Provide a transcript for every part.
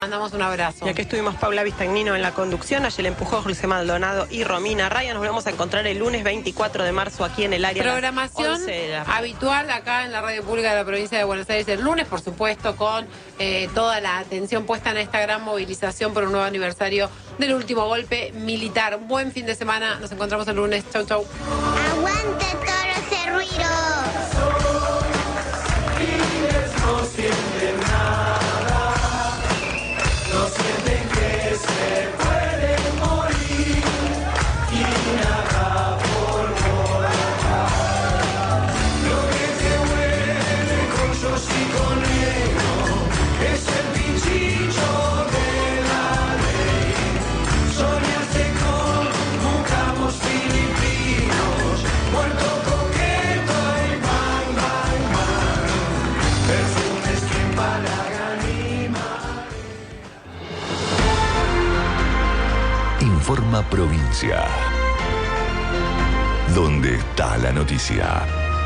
mandamos un abrazo. Y aquí estuvimos Paula Vistagnino en la conducción, Ayel Empujó, José Maldonado y Romina Raya. Nos volvemos a encontrar el lunes 24 de marzo aquí en el área. Programación habitual acá en la radio pública de la provincia de Buenos Aires el lunes, por supuesto, con toda la atención puesta en esta gran movilización por un nuevo aniversario del último golpe militar. Un buen fin de semana, nos encontramos el lunes. Chau, chau. ¡Aguante Toro Cerrito! No sienten nada, no sienten que se pueden morir y nada por volar. Lo que te mueve con Yoshi y con Negro es el pinchillo de la ley. Soñaste con mucamos filipinos, muerto coqueto y bang, bang, bang. Perfumes que empalagan y mal. Informa Provincia. ¿Dónde está la noticia?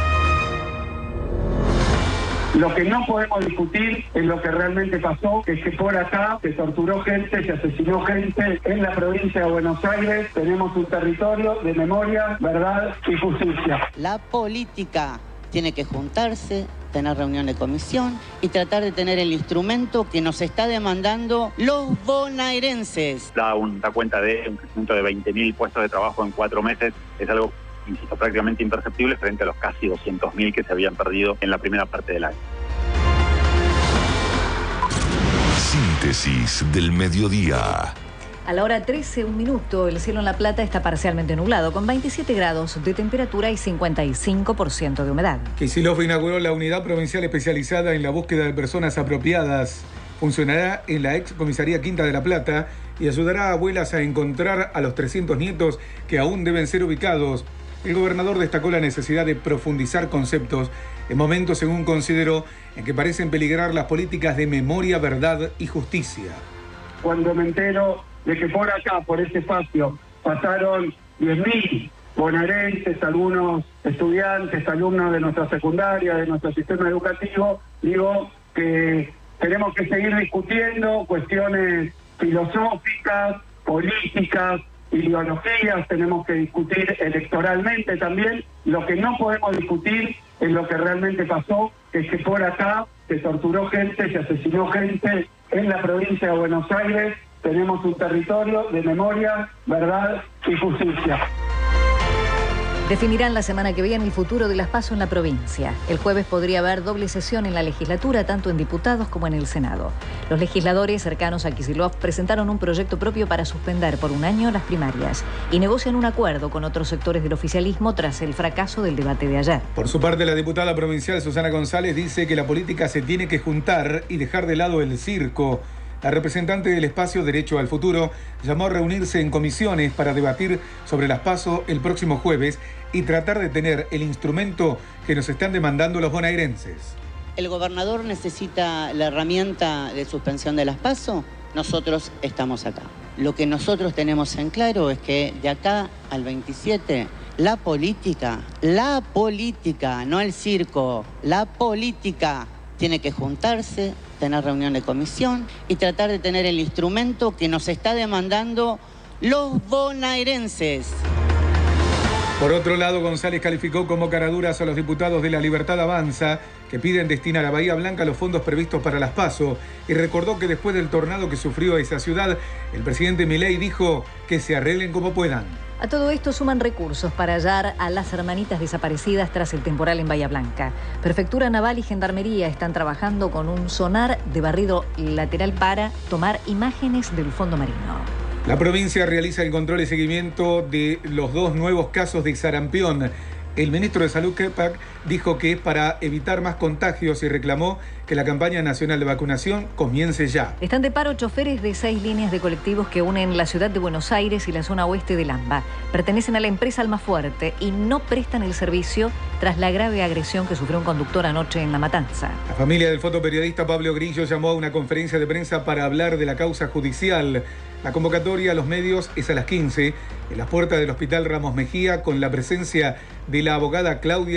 Lo que no podemos discutir es lo que realmente pasó, que es que por acá se torturó gente, se asesinó gente en la provincia de Buenos Aires. Tenemos un territorio de memoria, verdad y justicia. La política tiene que juntarse, tener reunión de comisión y tratar de tener el instrumento que nos está demandando los bonaerenses. Da cuenta de un crecimiento de 20.000 puestos de trabajo en 4 meses. Es algo, insisto, prácticamente imperceptible frente a los casi 200.000 que se habían perdido en la primera parte del año. Síntesis del mediodía. A la hora 13, 1 minuto, el cielo en La Plata está parcialmente nublado, con 27 grados de temperatura y 55% de humedad. Kicillof inauguró la unidad provincial especializada en la búsqueda de personas apropiadas. Funcionará en la ex comisaría Quinta de La Plata y ayudará a abuelas a encontrar a los 300 nietos que aún deben ser ubicados. El gobernador destacó la necesidad de profundizar conceptos en momentos, según consideró, en que parecen peligrar las políticas de memoria, verdad y justicia. Cuando me entero de que por acá, por este espacio, pasaron 10.000 bonaerenses, algunos estudiantes, alumnos de nuestra secundaria, de nuestro sistema educativo, digo que tenemos que seguir discutiendo cuestiones filosóficas, políticas, ideologías, tenemos que discutir electoralmente también. Lo que no podemos discutir es lo que realmente pasó, que es que por acá se torturó gente, se asesinó gente en la provincia de Buenos Aires. Tenemos un territorio de memoria, verdad y justicia. Definirán la semana que viene el futuro de las PASO en la provincia. El jueves podría haber doble sesión en la legislatura, tanto en diputados como en el Senado. Los legisladores cercanos a Kicillof presentaron un proyecto propio para suspender por 1 año las primarias y negocian un acuerdo con otros sectores del oficialismo tras el fracaso del debate de ayer. Por su parte, la diputada provincial Susana González dice que la política se tiene que juntar y dejar de lado el circo. La representante del espacio Derecho al Futuro llamó a reunirse en comisiones para debatir sobre las PASO el próximo jueves y tratar de tener el instrumento que nos están demandando los bonaerenses. ¿El gobernador necesita la herramienta de suspensión de las PASO? Nosotros estamos acá. Lo que nosotros tenemos en claro es que de acá al 27, la política, no el circo, la política tiene que juntarse, tener reunión de comisión y tratar de tener el instrumento que nos está demandando los bonaerenses. Por otro lado, González calificó como caraduras a los diputados de La Libertad Avanza que piden destinar a Bahía Blanca los fondos previstos para las PASO y recordó que después del tornado que sufrió esa ciudad, el presidente Milei dijo que se arreglen como puedan. A todo esto suman recursos para hallar a las hermanitas desaparecidas tras el temporal en Bahía Blanca. Prefectura Naval y Gendarmería están trabajando con un sonar de barrido lateral para tomar imágenes del fondo marino. La provincia realiza el control y seguimiento de los 2 nuevos casos de sarampión. El ministro de Salud, Kepak, dijo que es para evitar más contagios y reclamó que la campaña nacional de vacunación comience ya. Están de paro choferes de 6 líneas de colectivos que unen la ciudad de Buenos Aires y la zona oeste del AMBA. Pertenecen a la empresa Almafuerte y no prestan el servicio tras la grave agresión que sufrió un conductor anoche en La Matanza. La familia del fotoperiodista Pablo Grillo llamó a una conferencia de prensa para hablar de la causa judicial. La convocatoria a los medios es a las 15 en las puertas del Hospital Ramos Mejía con la presencia de la abogada Claudia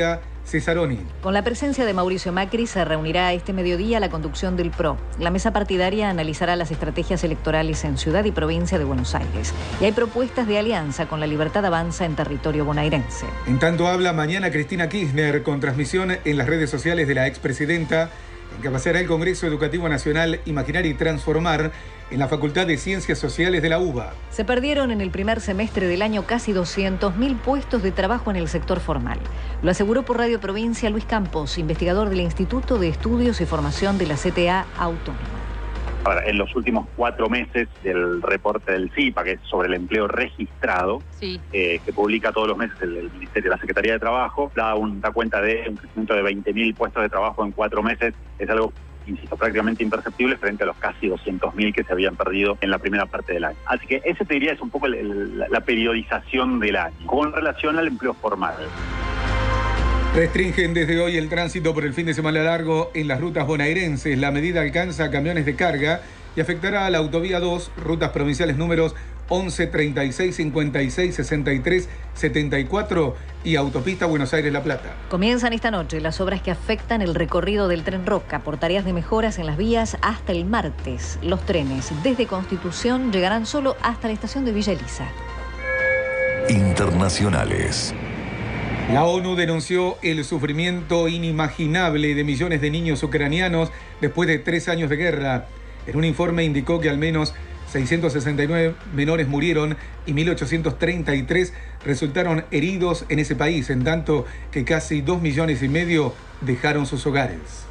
Cesaroni. Con la presencia de Mauricio Macri se reunirá este mediodía la conducción del PRO. La mesa partidaria analizará las estrategias electorales en Ciudad y Provincia de Buenos Aires. Y hay propuestas de alianza con La Libertad Avanza en territorio bonaerense. En tanto habla mañana Cristina Kirchner con transmisión en las redes sociales de la expresidenta, en que pasará el Congreso Educativo Nacional Imaginar y Transformar en la Facultad de Ciencias Sociales de la UBA. Se perdieron en el primer semestre del año casi 200.000 puestos de trabajo en el sector formal. Lo aseguró por Radio Provincia Luis Campos, investigador del Instituto de Estudios y Formación de la CTA Autónoma. Ahora, en los últimos 4 meses del reporte del CIPA, que es sobre el empleo registrado, que publica todos los meses el Ministerio, la Secretaría de Trabajo, da cuenta de un crecimiento de 20.000 puestos de trabajo en 4 meses. Es algo, insisto, prácticamente imperceptible frente a los casi 200.000 que se habían perdido en la primera parte del año. Así que ese, te diría, es un poco la periodización del año, con relación al empleo formal. Restringen desde hoy el tránsito por el fin de semana largo en las rutas bonaerenses. La medida alcanza camiones de carga y afectará a la autovía 2, rutas provinciales números 11, 36, 56, 63, 74 y autopista Buenos Aires-La Plata. Comienzan esta noche las obras que afectan el recorrido del Tren Roca por tareas de mejoras en las vías hasta el martes. Los trenes desde Constitución llegarán solo hasta la estación de Villa Elisa. Internacionales. La ONU denunció el sufrimiento inimaginable de millones de niños ucranianos después de 3 años de guerra. En un informe indicó que al menos 669 menores murieron y 1.833 resultaron heridos en ese país, en tanto que casi 2,5 millones dejaron sus hogares.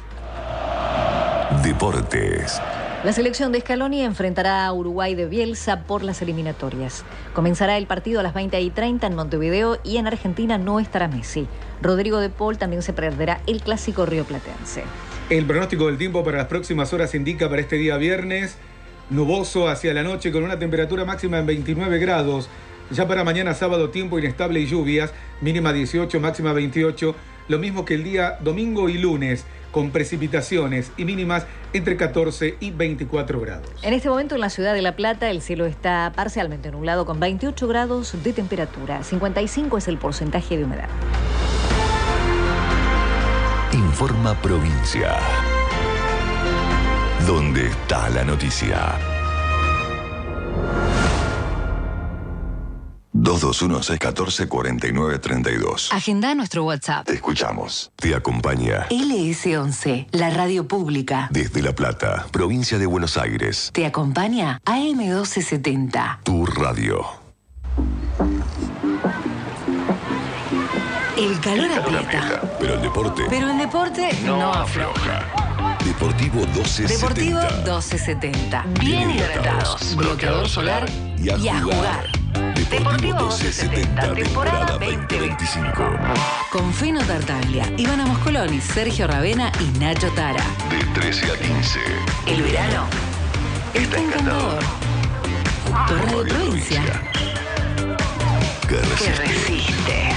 Deportes. La selección de Scaloni enfrentará a Uruguay de Bielsa por las eliminatorias. Comenzará el partido a las 20:30 en Montevideo y en Argentina no estará Messi. Rodrigo de Paul también se perderá el clásico rioplatense. El pronóstico del tiempo para las próximas horas indica para este día viernes nuboso hacia la noche con una temperatura máxima en 29 grados. Ya para mañana sábado tiempo inestable y lluvias, mínima 18, máxima 28. Lo mismo que el día domingo y lunes, con precipitaciones y mínimas entre 14 y 24 grados. En este momento en la ciudad de La Plata el cielo está parcialmente nublado con 28 grados de temperatura. 55 es el porcentaje de humedad. Informa Provincia. ¿Dónde está la noticia? 221-614-4932. Agenda nuestro WhatsApp. Te escuchamos. Te acompaña LS11, la radio pública. desde La Plata, provincia de Buenos Aires. Te acompaña AM1270. Tu radio. El calor aprieta. Pero el deporte Pero el deporte no afloja. Deportivo 1270. Deportivo 1270. Bien hidratados. Bloqueador solar y a jugar. Deportivo 1270, temporada 2025. Con Fino Tartaglia, Ivana Moscoloni, Sergio Ravena y Nacho Tara. De 13 a 15. El verano está encantador. Tu radio provincia Que que resiste. resiste.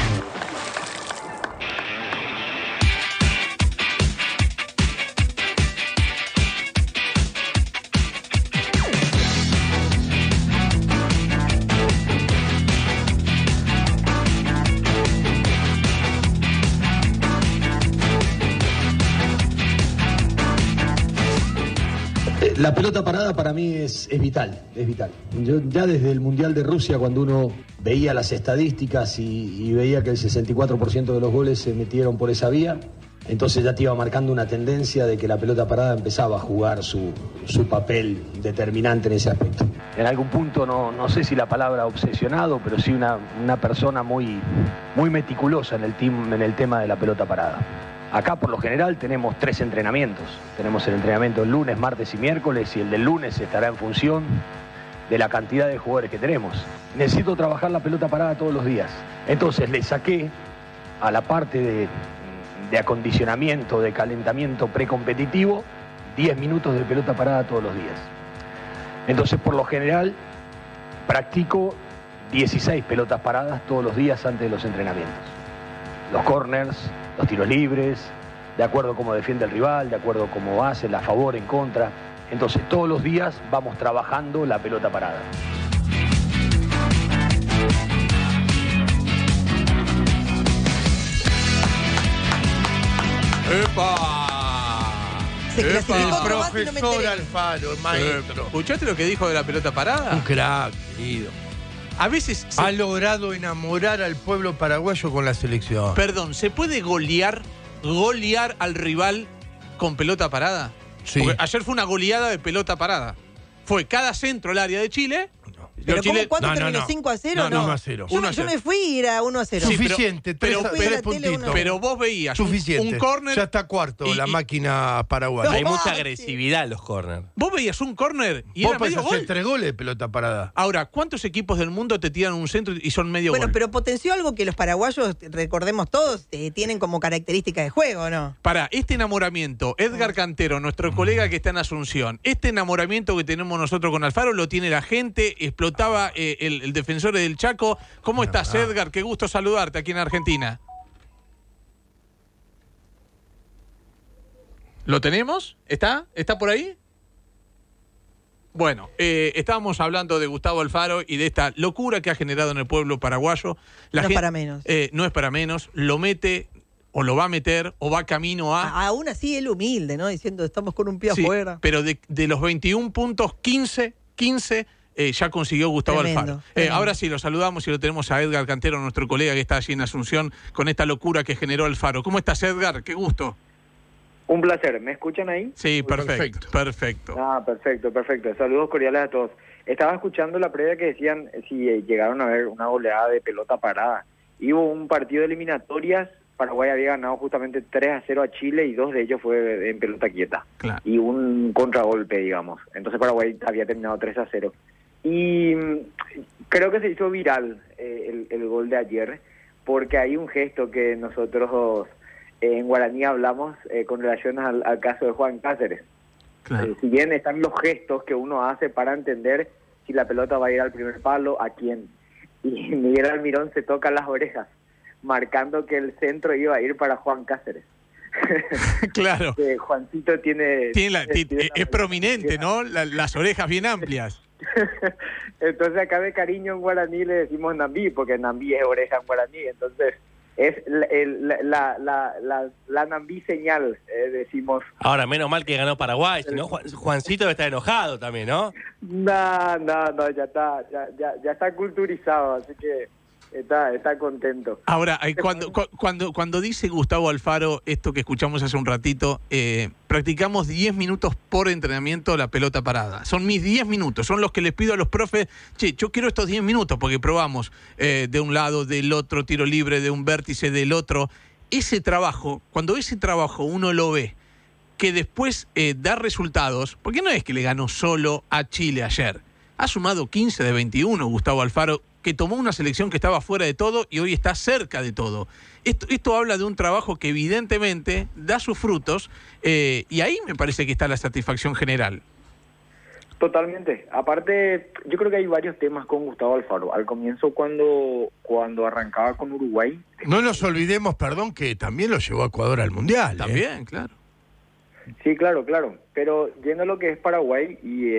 La pelota parada para mí es vital, es vital. Yo ya desde el Mundial de Rusia, cuando uno veía las estadísticas y veía que el 64% de los goles se metieron por esa vía, entonces ya te iba marcando una tendencia de que la pelota parada empezaba a jugar su papel determinante en ese aspecto. En algún punto, no sé si la palabra obsesionado, pero sí una persona muy meticulosa en el tema de la pelota parada. Acá por lo general tenemos 3 entrenamientos. Tenemos el entrenamiento el lunes, martes y miércoles, y el del lunes estará en función de la cantidad de jugadores que tenemos. Necesito trabajar la pelota parada todos los días. Entonces le saqué a la parte de acondicionamiento, de calentamiento precompetitivo, 10 minutos de pelota parada todos los días. Entonces por lo general practico 16 pelotas paradas todos los días antes de los entrenamientos. Los corners, los tiros libres, de acuerdo a cómo defiende el rival, de acuerdo a cómo hace, la favor, en contra. Entonces todos los días vamos trabajando la pelota parada. Se clasificó El nomás y no me profesor enteré. Alfaro, el maestro. ¿Escuchaste lo que dijo de la pelota parada? Un crack, querido. A veces... Ha logrado enamorar al pueblo paraguayo con la selección. Perdón, ¿se puede golear al rival con pelota parada? Sí. Porque ayer fue una goleada de pelota parada. Fue cada centro al área de Chile. ¿Pero Chile... cuánto terminó? ¿5-0? No, 1-0. Yo me fui y era 1-0. Suficiente, tres puntitos. Pero vos veías suficiente. un córner. Ya está cuarto la máquina paraguaya. Hay mucha agresividad en los córner. Vos veías un córner y vos era medio hacer gol. 3 goles de pelota parada. Ahora, ¿cuántos equipos del mundo te tiran un centro y son medio Bueno, gol? pero potenció algo que los paraguayos, recordemos todos, tienen como característica de juego, ¿no? Para este enamoramiento, Edgar Cantero, nuestro colega que está en Asunción, este enamoramiento que tenemos nosotros con Alfaro lo tiene la gente, explotaba el defensor del Chaco. ¿Cómo estás, Edgar? Qué gusto saludarte aquí en Argentina. ¿Lo tenemos? ¿Está? ¿Está por ahí? Bueno, estábamos hablando de Gustavo Alfaro y de esta locura que ha generado en el pueblo paraguayo. No es para menos. No es para menos. Lo mete o lo va a meter o va camino a... Aún así él humilde, ¿no? Diciendo, estamos con un pie Sí, afuera. pero de los 21 puntos, 15 ya consiguió Gustavo Alfaro. Ahora sí, lo saludamos y lo tenemos a Edgar Cantero, nuestro colega que está allí en Asunción, con esta locura que generó Alfaro. ¿Cómo estás, Edgar? Qué gusto. Un placer. ¿Me escuchan ahí? Sí, perfecto. Perfecto. Saludos cordiales a todos. Estaba escuchando la previa que decían si llegaron a ver una goleada de pelota parada. Y hubo un partido de eliminatorias. Paraguay había ganado justamente 3-0 a Chile y 2 de ellos fue en pelota quieta. Claro. Y un contragolpe, digamos. Entonces Paraguay había terminado 3-0. Y creo que se hizo viral el gol de ayer, porque hay un gesto que nosotros en guaraní hablamos con relación al caso de Juan Cáceres. Claro. Si bien están los gestos que uno hace para entender si la pelota va a ir al primer palo, a quién. Y Miguel Almirón se toca las orejas, marcando que el centro iba a ir para Juan Cáceres. Claro. Juancito es prominente, ¿no? Las orejas bien amplias. Entonces acá de cariño en guaraní le decimos Nambí, porque Nambí es oreja en guaraní. Entonces es la Nambí señal, decimos. Ahora, menos mal que ganó Paraguay, si no Juancito debe estar enojado también, ¿no? No, ya está culturizado, así que está contento. Ahora, cuando dice Gustavo Alfaro esto que escuchamos hace un ratito, practicamos 10 minutos por entrenamiento la pelota parada. Son mis 10 minutos, son los que les pido a los profes, yo quiero estos 10 minutos porque probamos de un lado, del otro, tiro libre, de un vértice, del otro. Ese trabajo, cuando ese trabajo uno lo ve, que después da resultados, porque no es que le ganó solo a Chile ayer, ha sumado 15 de 21 Gustavo Alfaro, que tomó una selección que estaba fuera de todo y hoy está cerca de todo. Esto habla de un trabajo que evidentemente da sus frutos y ahí me parece que está la satisfacción general. Totalmente. Aparte, yo creo que hay varios temas con Gustavo Alfaro. Al comienzo, cuando arrancaba con Uruguay... No nos olvidemos, que también lo llevó a Ecuador al Mundial. También, claro. Sí, claro. Pero yendo a lo que es Paraguay y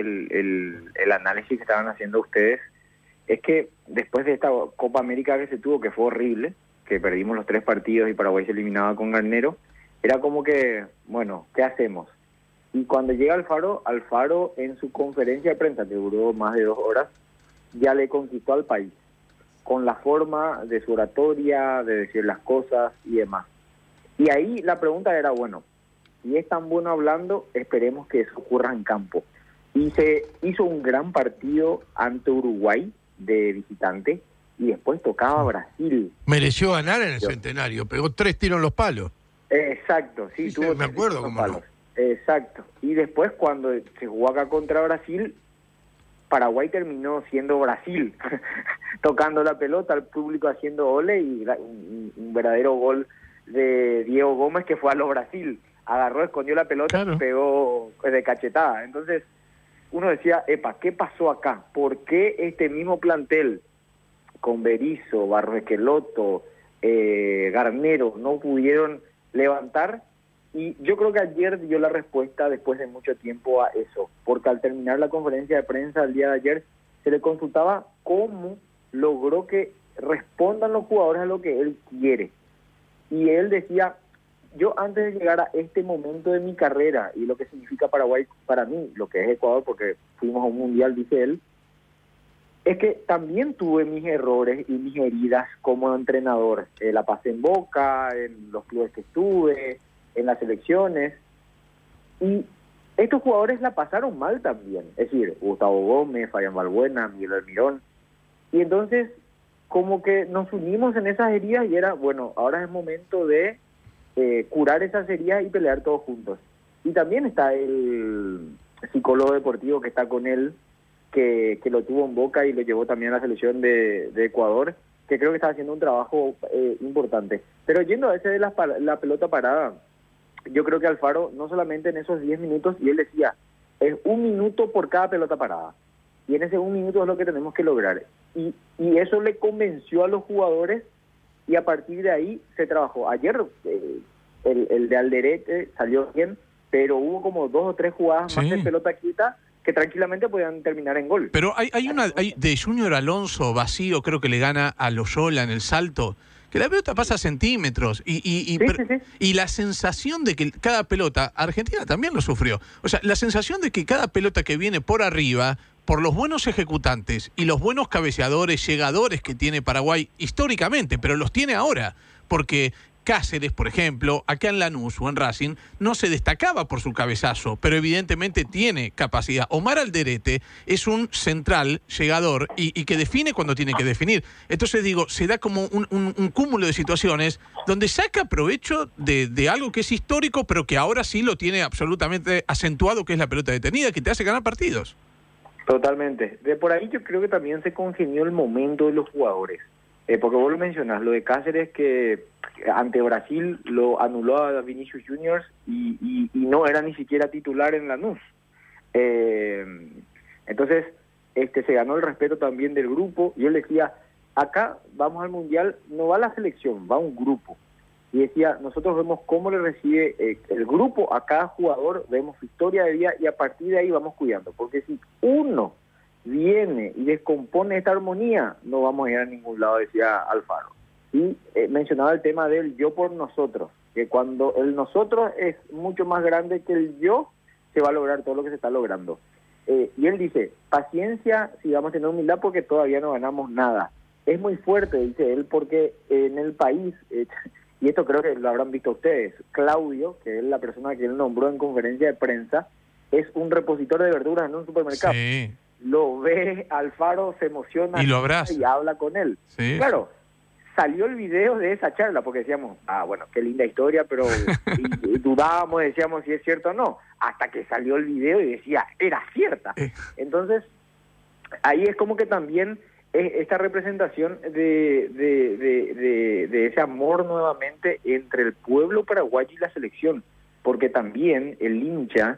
el análisis que estaban haciendo ustedes, es que después de esta Copa América que se tuvo, que fue horrible, que perdimos los 3 partidos y Paraguay se eliminaba con Garnero, era como que, bueno, ¿qué hacemos? Y cuando llega Alfaro en su conferencia de prensa, que duró más de 2 horas, ya le conquistó al país, con la forma de su oratoria, de decir las cosas y demás. Y ahí la pregunta era, bueno, si es tan bueno hablando, esperemos que eso ocurra en campo. Y se hizo un gran partido ante Uruguay, de visitante, y después tocaba Brasil. Mereció ganar en el Centenario, pegó 3 tiros en los palos. Exacto, sí, tuvo me acuerdo cómo palos. Exacto. Y después cuando se jugó acá contra Brasil, Paraguay terminó siendo Brasil, tocando la pelota, al público haciendo ole y un verdadero gol de Diego Gómez que fue a los Brasil. Agarró, escondió la pelota y pegó de cachetada. Entonces uno decía, ¿qué pasó acá? ¿Por qué este mismo plantel con Berizzo, Barros Esqueloto, Garnero no pudieron levantar? Y yo creo que ayer dio la respuesta después de mucho tiempo a eso, porque al terminar la conferencia de prensa el día de ayer se le consultaba cómo logró que respondan los jugadores a lo que él quiere. Y él decía, yo antes de llegar a este momento de mi carrera y lo que significa Paraguay para mí, lo que es Ecuador, porque fuimos a un mundial, dice él, es que también tuve mis errores y mis heridas como entrenador. La pasé en Boca, en los clubes que estuve, en las selecciones. Y estos jugadores la pasaron mal también. Es decir, Gustavo Gómez, Fabián Balbuena, Miguel Almirón. Y entonces, como que nos unimos en esas heridas y era, bueno, ahora es momento de curar esas heridas y pelear todos juntos. Y también está el psicólogo deportivo que está con él, que lo tuvo en Boca y lo llevó también a la selección de Ecuador, que creo que está haciendo un trabajo importante. Pero yendo a ese de la pelota parada, yo creo que Alfaro, no solamente en esos 10 minutos, y él decía, es 1 minuto por cada pelota parada. Y en ese 1 minuto es lo que tenemos que lograr. Y eso le convenció a los jugadores y a partir de ahí se trabajó. Ayer el de Alderete salió bien, pero hubo como 2 o 3 jugadas más de pelota quieta que tranquilamente podían terminar en gol. Pero hay una de Junior Alonso vacío, creo que le gana a Loyola en el salto, que la pelota pasa centímetros y la sensación de que cada pelota, Argentina también lo sufrió, o sea, la sensación de que cada pelota que viene por arriba, por los buenos ejecutantes y los buenos cabeceadores, llegadores que tiene Paraguay históricamente, pero los tiene ahora, porque Cáceres, por ejemplo, acá en Lanús o en Racing, no se destacaba por su cabezazo, pero evidentemente tiene capacidad. Omar Alderete es un central llegador y que define cuando tiene que definir. Entonces digo, se da como un cúmulo de situaciones donde saca provecho de algo que es histórico, pero que ahora sí lo tiene absolutamente acentuado, que es la pelota detenida, que te hace ganar partidos. Totalmente. De por ahí yo creo que también se congenió el momento de los jugadores. Porque vos lo mencionás, lo de Cáceres que ante Brasil lo anuló a Vinicius Juniors y no era ni siquiera titular en Lanús. Entonces, se ganó el respeto también del grupo. Yo le decía, acá vamos al Mundial, no va la selección, va un grupo. Y decía, nosotros vemos cómo le recibe el grupo a cada jugador, vemos su historia de vida y a partir de ahí vamos cuidando. Porque si uno viene y descompone esta armonía, no vamos a ir a ningún lado, decía Alfaro. Y mencionaba el tema del yo por nosotros, que cuando el nosotros es mucho más grande que el yo, se va a lograr todo lo que se está logrando. Y él dice, paciencia, sigamos teniendo humildad porque todavía no ganamos nada. Es muy fuerte, dice él, porque en el país, y esto creo que lo habrán visto ustedes, Claudio, que es la persona que él nombró en conferencia de prensa, es un repositor de verduras en un supermercado. Sí. Lo ve Alfaro, se emociona y lo abraza y habla con él. Sí. Claro, salió el video de esa charla porque decíamos, bueno, qué linda historia, pero y dudábamos, decíamos si es cierto o no, hasta que salió el video y decía, era cierta. Entonces, ahí es como que también esta representación de ese amor nuevamente entre el pueblo paraguayo y la selección, porque también el hincha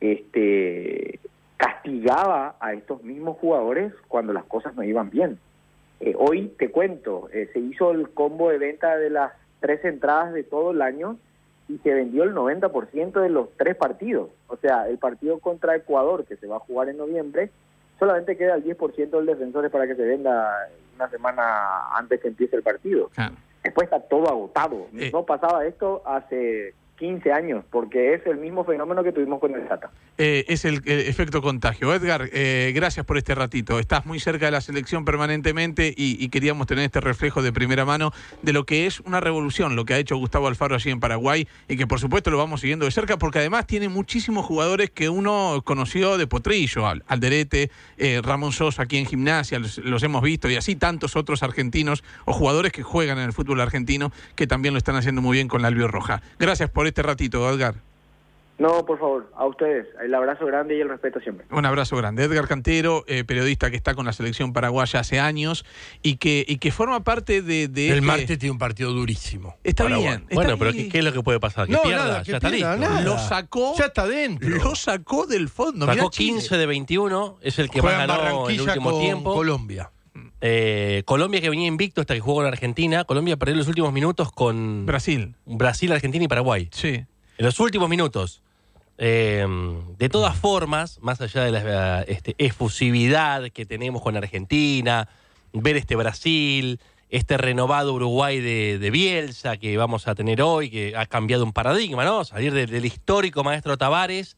castigaba a estos mismos jugadores cuando las cosas no iban bien. Hoy te cuento, se hizo el combo de venta de las 3 entradas de todo el año y se vendió el 90% de los 3 partidos. O sea, el partido contra Ecuador, que se va a jugar en noviembre, solamente queda el 10% del Defensores para que se venda una semana antes que empiece el partido. Después está todo agotado. No pasaba esto hace 15 años, porque es el mismo fenómeno que tuvimos con el Tata. Es el efecto contagio. Edgar, gracias por este ratito. Estás muy cerca de la selección permanentemente y queríamos tener este reflejo de primera mano de lo que es una revolución, lo que ha hecho Gustavo Alfaro allí en Paraguay y que por supuesto lo vamos siguiendo de cerca porque además tiene muchísimos jugadores que uno conoció de potrillo, Alderete, Ramón Sosa aquí en Gimnasia, los hemos visto y así tantos otros argentinos o jugadores que juegan en el fútbol argentino que también lo están haciendo muy bien con la albiorroja. Gracias por este ratito, Edgar. No, por favor, a ustedes. El abrazo grande y el respeto siempre. Un abrazo grande. Edgar Cantero, periodista que está con la selección paraguaya hace años y que forma parte de el martes tiene un partido durísimo. Está bien. Bueno, pero ¿qué es lo que puede pasar? Que pierda, nada, ya está listo. Lo sacó. Ya está dentro. Lo sacó del fondo. Sacó 15 de 21, es el que juega más ganó en el último tiempo. Colombia. Colombia que venía invicto hasta que jugó con Argentina. Colombia perdió los últimos minutos con Brasil, Argentina y Paraguay. Sí. En los últimos minutos. De todas formas, más allá de la efusividad que tenemos con Argentina, ver Brasil, este renovado Uruguay de Bielsa que vamos a tener hoy, que ha cambiado un paradigma, ¿no? Salir del histórico maestro Tavares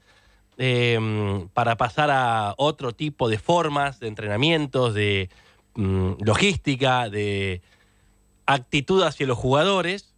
para pasar a otro tipo de formas, de entrenamientos, de logística, de actitud hacia los jugadores.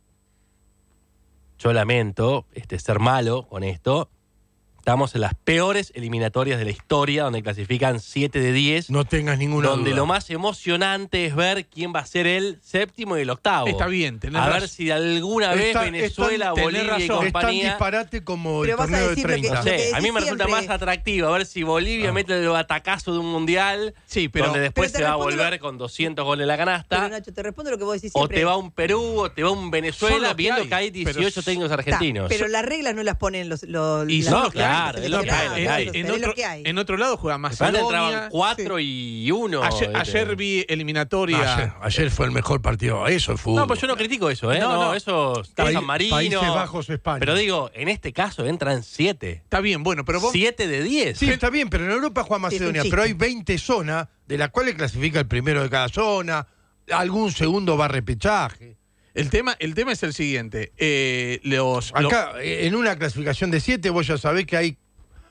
Yo lamento ser malo con esto. Estamos en las peores eliminatorias de la historia, donde clasifican 7 de 10. No tengas ninguna donde duda. lo más emocionante es ver quién va a ser el séptimo y el octavo. Está bien, tenés A ver razón. si alguna vez Venezuela, Bolivia y Es tan compañía... disparate como el Pero vas a torneo de decir lo que- 30. No sé, decís a mí me resulta siempre. más atractivo a ver si Bolivia mete el batacazo de un mundial, Sí, pero- donde después pero te se va a respondo volver con 200 goles en la canasta, Pero Nacho, te respondo lo que vos decís o siempre. te va un Perú, o te va un Son Venezuela, los que viendo hay, que hay pero 18 técnicos argentinos. Pero las reglas no las ponen los Y las- son no, claro, es lo que hay, lo que hay. En es lo otro, que hay. en otro lado juega Antes Macedonia. entraban 4 y 1. Ayer vi eliminatoria. Ayer fue el mejor partido. Eso es fútbol. No, pues yo no critico eso, ¿eh? No, No, no. eso está Paí- San Marino. Países Bajos, España. Pero digo, en este caso entran 7. Está bien, bueno, pero vos. 7 de 10. Sí, está bien, pero en Europa juega Macedonia, chiste. pero hay 20 zonas, de las cuales clasifica el primero de cada zona, algún segundo va a repechaje. El tema es el siguiente. Acá, en una clasificación de 7, vos ya sabés que hay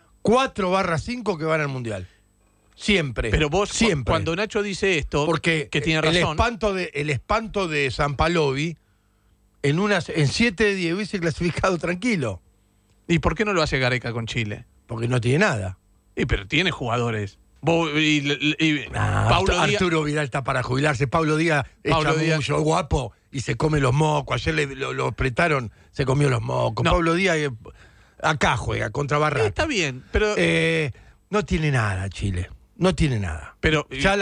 4/5 que van al Mundial. Siempre. Pero vos, siempre. cuando Nacho dice esto, Porque que tiene el razón. espanto de Sampalovi, en 7 de 10 hubiese clasificado tranquilo. ¿Y por qué no lo hace Gareca con Chile? Porque no tiene nada. Pero tiene jugadores. Vos, Paulo Díaz. Arturo Vidal está para jubilarse. Pablo Díaz es mucho guapo y se come los mocos. Ayer lo apretaron, se comió los mocos. No. Pablo Díaz acá juega contra Barraca. Está bien, pero. No tiene nada Chile. No tiene nada. Pero ya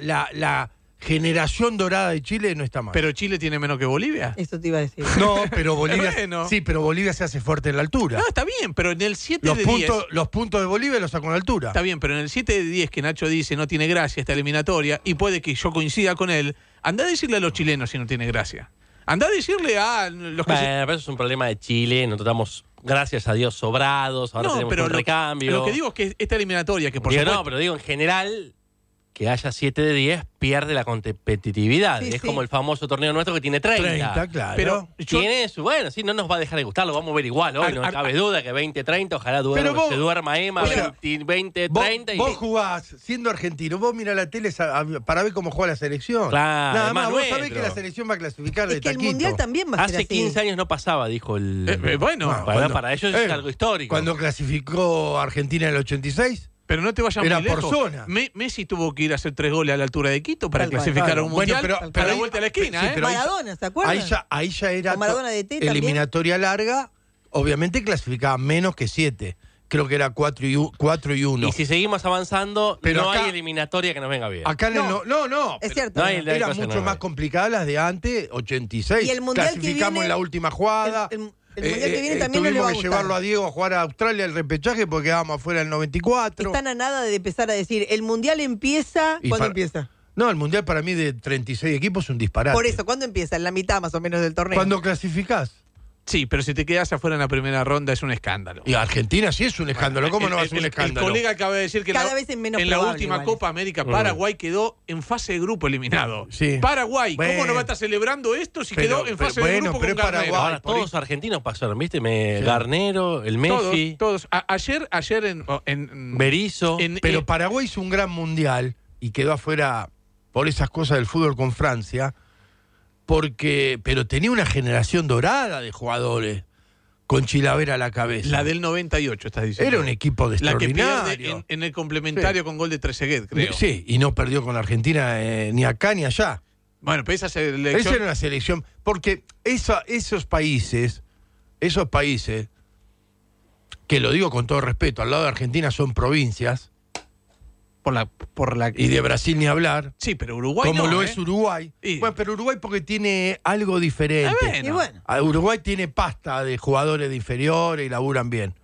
la generación dorada de Chile no está mal. Pero Chile tiene menos que Bolivia. Eso te iba a decir. No, pero Bolivia. Bueno. Sí, pero Bolivia se hace fuerte en la altura. No, está bien, pero en el 7 de 10. Los puntos de Bolivia los sacó en la altura. Está bien, pero en el 7 de 10 que Nacho dice no tiene gracia esta eliminatoria, y puede que yo coincida con él, anda a decirle a los chilenos si no tiene gracia. Anda a decirle a los que. Bueno, pero eso es un problema de Chile. Nosotros estamos, gracias a Dios, sobrados. Ahora tenemos un recambio. Lo que digo es que esta eliminatoria, que por Digo, supuesto. no, pero digo, en general, que haya 7 de 10 pierde la competitividad. Sí, es sí. como el famoso torneo nuestro que tiene 30. 30, claro. Pero Tiene su, bueno, sí, no nos va a dejar de gustar, lo vamos a ver igual hoy, no cabe duda que 20-30, ojalá Pero vos- se duerma Emma, Pero 20-30. Vos jugás, siendo argentino, vos mirá la tele para ver cómo juega la selección. Claro, Nada es más, más vos nuestro. sabés que la selección va a clasificar de Es que el taquito. Mundial también va a ser Hace así. 15 años no pasaba, dijo el... bueno, para ellos es algo histórico. Cuando clasificó Argentina en el 86, pero no te vayas era muy por lejos. zona. Messi tuvo que ir a hacer 3 goles a la altura de Quito para Tal cual. clasificar a Claro. un Bueno, mundial pero a la ahí- vuelta de la esquina, sí, ¿eh? pero ahí- Maradona, ¿se acuerdan? ahí ya era Con Maradona de T también. eliminatoria larga, obviamente clasificaba menos que 7. Creo que era 4 y 1. Y si seguimos avanzando, Pero no acá- hay eliminatoria que nos venga bien. Acá en el no. Es cierto. No hay- hay Eran cosas mucho nuevas. más complicadas las de antes, 86. Y el Mundial que Clasificamos viene- en la última jugada. El Mundial que viene también no le tuvimos va a que gustar. llevarlo a Diego a jugar a Australia el repechaje porque quedábamos afuera del 94. Están a nada de empezar a decir, el Mundial empieza... Y ¿Cuándo para- empieza? No, el Mundial para mí de 36 equipos es un disparate. Por eso, ¿cuándo empieza? En la mitad más o menos del torneo. Cuando clasificás. Sí, pero si te quedas afuera en la primera ronda es un escándalo. Y Argentina sí es un escándalo. ¿Cómo no va a ser un escándalo? El colega acaba de decir que Cada vez es menos en la probable, última igual. Copa América Paraguay quedó en fase de grupo eliminado. Sí. Paraguay, ¿cómo Bueno. no va a estar celebrando esto si Pero- quedó en fase pero de bueno, grupo pero con es Garnero? Paraguay. Ahora todos los argentinos pasaron, ¿viste? Garnero, el Todos, Messi, todos. Ayer en Berizzo. Pero Paraguay hizo un gran mundial y quedó afuera por esas cosas del fútbol con Francia, pero tenía una generación dorada de jugadores con Chilavera a la cabeza. la del 98, estás diciendo. Era un equipo de La que extraordinario. pierde en el complementario con gol de Trezeguet, creo. Sí, y no perdió con la Argentina ni acá ni allá. Bueno, pero esa Esa selección... era una selección, porque esos países, que lo digo con todo respeto, al lado de Argentina son provincias, por la y de Brasil ni hablar, Sí, pero Uruguay como no, lo ¿eh? es Uruguay. Y- Bueno, pero Uruguay porque tiene algo diferente. Bueno. Y bueno, Uruguay tiene pasta de jugadores de inferiores y laburan bien.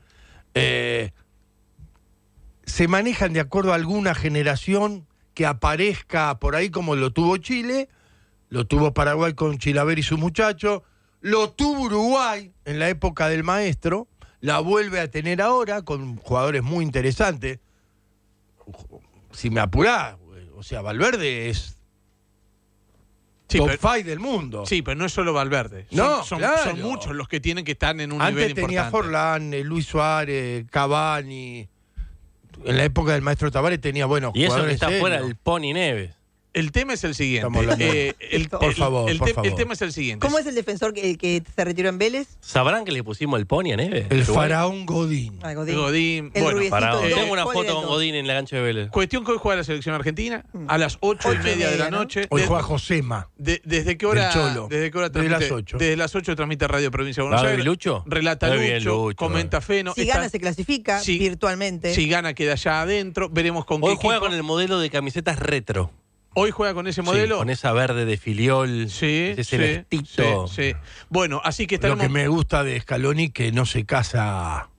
Se manejan de acuerdo a alguna generación que aparezca por ahí como lo tuvo Chile, lo tuvo Paraguay con Chilaver y su muchacho, lo tuvo Uruguay en la época del maestro, la vuelve a tener ahora con jugadores muy interesantes. Si me apurás, o sea, Valverde es top 5 del mundo. Sí, pero no es solo Valverde. Son muchos los que tienen que estar en un nivel importante. Antes tenía Forlán, Luis Suárez, Cavani. En la época del maestro Tavares tenía buenos jugadores. Y eso que está serios. fuera el Pony Neves. El tema es el siguiente. Por favor. El tema es el siguiente. ¿Cómo es el defensor que se retiró en Vélez? ¿Sabrán que le pusimos el Pony a Neves? El faraón Godín. Godín. Bueno, tengo una foto con Godín en la cancha de Vélez. Cuestión que hoy juega la selección argentina a las 8:30 de la noche. Hoy juega Josema. ¿Desde qué hora? Desde las 8. Desde las 8 transmite Radio Provincia de Buenos Aires. Lucho? Relata Lucho, comenta Feno. Si gana se clasifica virtualmente. Si gana queda ya adentro. Veremos con qué Hoy juega con el modelo de camisetas retro. Hoy juega con ese modelo. Sí, con esa verde de Filiol, ese celestito. Sí. Bueno, así que estaremos... Lo que me gusta de Scaloni que no se casa,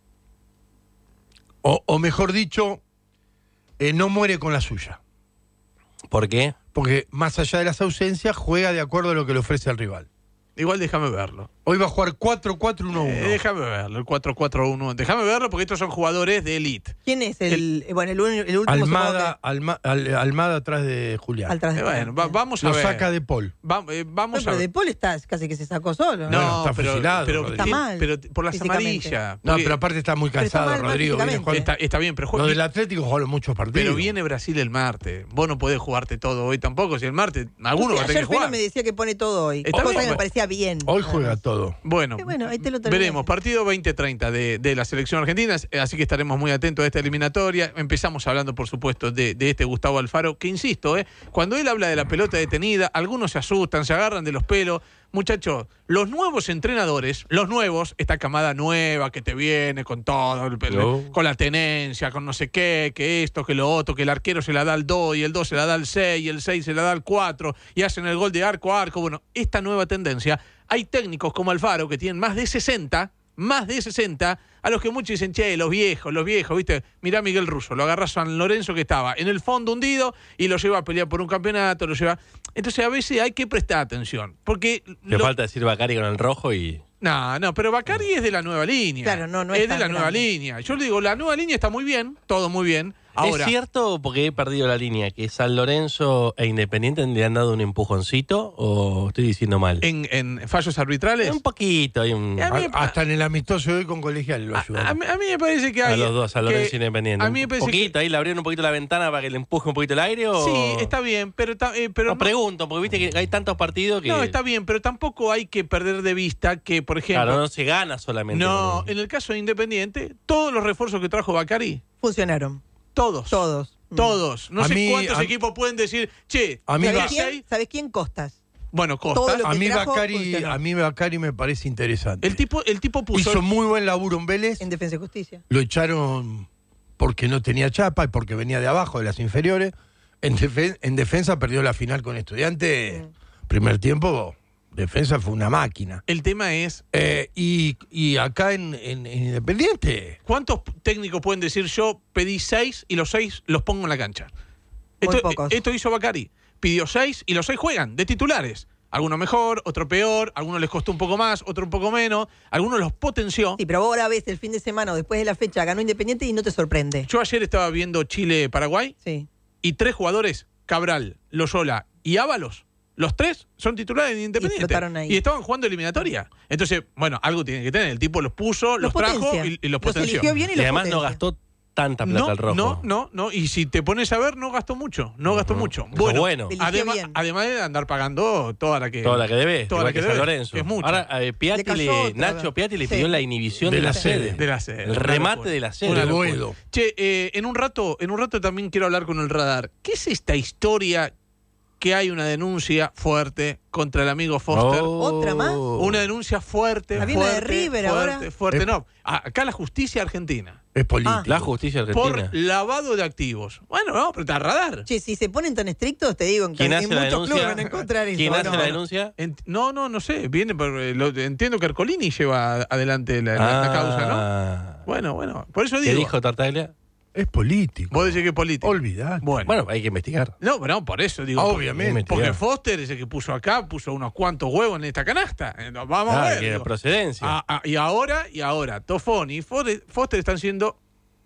o mejor dicho, no muere con la suya. ¿Por qué? Porque más allá de las ausencias, juega de acuerdo a lo que le ofrece el rival. Igual déjame verlo. Hoy va a jugar 4-4-1-1. Déjame verlo, el 4-4-1. Déjame verlo porque estos son jugadores de elite. ¿Quién es el último? Almada atrás de Julián. Vamos a ver. Lo saca de Paul. Vamos pero de Paul está casi que se sacó solo. No, está fusilado. Pero está mal. Pero por las amarillas. No, pero aparte está muy cansado, Rodrigo. Está bien, pero lo del Atlético jugaron muchos partidos. Pero viene Brasil el martes. Vos no podés jugarte todo hoy tampoco. Si el martes, alguno va a tener que jugar. Ayer me decía que pone todo hoy. Está cosa bien, que me parecía bien. Hoy juega todo. Bueno, ahí te lo veremos. Partido 20-30 de la selección argentina, así que estaremos muy atentos a esta eliminatoria. Empezamos hablando, por supuesto, de este Gustavo Alfaro, que insisto, cuando él habla de la pelota detenida, algunos se asustan, se agarran de los pelos. Muchachos, los nuevos entrenadores, esta camada nueva que te viene con todo, con la tenencia, con no sé qué, que esto, que lo otro, que el arquero se la da al 2 y el 2 se la da al 6 y el 6 se la da al 4 y hacen el gol de arco a arco. Bueno, esta nueva tendencia, hay técnicos como Alfaro que tienen más de 60, a los que muchos dicen, che, los viejos, ¿viste? Mirá a Miguel Russo, lo agarra San Lorenzo que estaba en el fondo hundido y lo lleva a pelear por un campeonato, Entonces a veces hay que prestar atención, porque... Le falta decir Bacari con el rojo y... No, pero Bacari es de la nueva línea. Claro, no es de la nueva línea. Yo le digo, la nueva línea está muy bien, todo muy bien. Ahora, ¿es cierto, porque he perdido la línea, que San Lorenzo e Independiente le han dado un empujoncito o estoy diciendo mal? ¿En fallos arbitrales? Un poquito. Hasta en el amistoso de hoy con Colegial lo ayudaron. A mí me parece que hay... A los dos, San Lorenzo e Independiente. A mí me parece un poquito, ahí le abrieron un poquito la ventana para que le empuje un poquito el aire o... Sí, está bien, pero no, pregunto, porque viste que hay tantos partidos que... No, está bien, pero tampoco hay que perder de vista que, por ejemplo... Claro, no se gana solamente. No, en el caso de Independiente, todos los refuerzos que trajo Bacari... Funcionaron. Todos. No sé cuántos equipos pueden decir, che, ¿sabes quién? Costas. Bueno, Costas. A mí Bacari me parece interesante. El tipo puso... Hizo muy buen laburo en Vélez. En Defensa y Justicia. Lo echaron porque no tenía chapa y porque venía de abajo, de las inferiores. En defensa perdió la final con Estudiantes. Primer tiempo, defensa fue una máquina. El tema es... Y acá en Independiente... ¿Cuántos técnicos pueden decir yo pedí 6 y los 6 los pongo en la cancha? Esto hizo Bacari. Pidió 6 y los 6 juegan de titulares. Alguno mejor, otro peor, algunos les costó un poco más, otro un poco menos, algunos los potenció. Sí, pero ahora ves el fin de semana o después de la fecha ganó Independiente y no te sorprende. Yo ayer estaba viendo Chile-Paraguay y 3 jugadores, Cabral, Loyola y Ábalos, los 3 son titulares de Independiente. Y estaban jugando eliminatoria. Entonces, bueno, algo tiene que tener. El tipo los puso, los trajo y los potenció. Eligió bien y además no gastó tanta plata al rojo. No. Y si te pones a ver, no gastó mucho. Bueno. Además de andar pagando toda la que debe. Toda la que San debe. Lorenzo. Que es mucho. Ahora, Nacho Piatti le pidió la inhibición de la sede. El remate de la sede. Che, en un rato también quiero hablar con el radar. ¿Qué es esta historia que hay una denuncia fuerte contra el amigo Foster? ¿Otra más? Una denuncia fuerte. Había una de River ahora. Fuerte. No, acá la justicia argentina. Es política. La justicia argentina. Por lavado de activos. Bueno, no, pero está radar. Che, si se ponen tan estrictos, te digo, ¿quién hace la muchos denuncia? clubes van a encontrar eso. ¿Quién hace la denuncia? No sé. Viene entiendo que Ercolini lleva adelante la causa, ¿no? Bueno. Por eso digo. ¿Qué dijo Tartaglia? Es político. Vos decís que es político. Olvidate. Bueno, hay que investigar. No, por eso digo. Obviamente. Porque Foster es el que puso unos cuantos huevos en esta canasta. Vamos a ver. Que procedencia. Y ahora, Tofón y Foster están siendo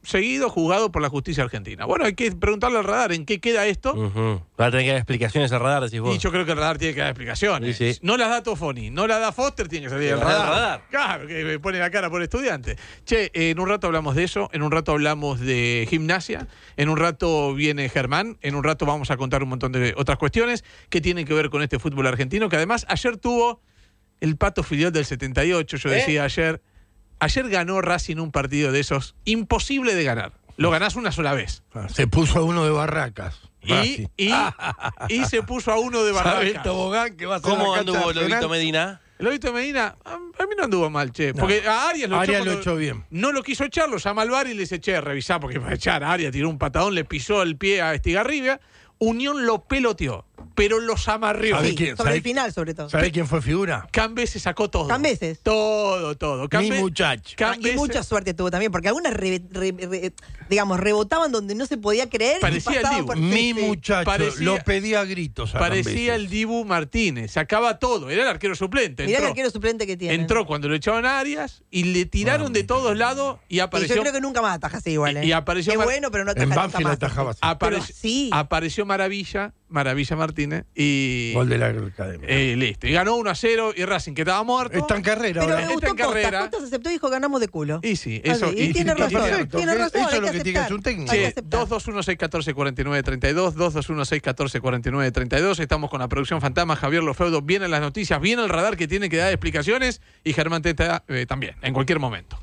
seguido juzgado por la justicia argentina. Bueno, hay que preguntarle al Radar en qué queda esto. Va a tener que dar explicaciones al Radar, decís vos. Y yo creo que el Radar tiene que dar explicaciones. Sí. No las da Tofoni, no las da Foster, tiene que salir el Radar. Claro, que me pone la cara por estudiante. Che, en un rato hablamos de eso, en un rato hablamos de gimnasia, en un rato viene Germán, en un rato vamos a contar un montón de otras cuestiones que tienen que ver con este fútbol argentino, que además ayer tuvo el Pato Filiol del 78, yo decía ayer ganó Racing un partido de esos imposible de ganar. Lo ganás una sola vez. Se puso a uno de Barracas. Y se puso a uno de Barracas. ¿Sabe el tobogán que va a hacer ¿Cómo la cancha anduvo nacional? Lobito Medina? Lobito Medina, a mí no anduvo mal, che. Porque a Arias lo echó bien. No lo quiso echar, lo llama al VAR y le dice, che, revisá, porque para echar a Arias tiró un patadón, le pisó el pie a Estigarribia. Unión lo peloteó, pero los amarrió. Sobre el final, sobre todo. ¿Sabe quién fue figura? Cambese sacó todo. Cambeses. Todo. Mi muchacho. Y mucha suerte tuvo también, porque algunas, digamos, rebotaban donde no se podía creer. Parecía el Dibu. Mi muchacho, lo pedía a gritos. Parecía el Dibu Martínez, sacaba todo. Era el arquero suplente. Mirá el arquero suplente que tiene. Entró cuando lo echaban a Arias y le tiraron de todos lados y apareció. Y yo creo que nunca más ataja así igual. Y apareció. Qué bueno, pero no ataja en nunca Banfield más. atajaba así. Apareció Maravilla Martínez y gol de la academia. Listo. Y ganó 1-0 y Racing, que estaba muerto. Está en carrera Pero ahora. me gustó Costas aceptó y dijo ganamos de culo. Y sí, eso. Y tiene razón. Perfecto, tiene razón. eso es lo que tiene que hacer un técnico. 221-614-4932, 221-614-4932. Estamos con la producción Fantasma, Javier Lofeudo. Vienen las noticias, viene el Radar que tiene que dar explicaciones y Germán Teta también, en cualquier momento.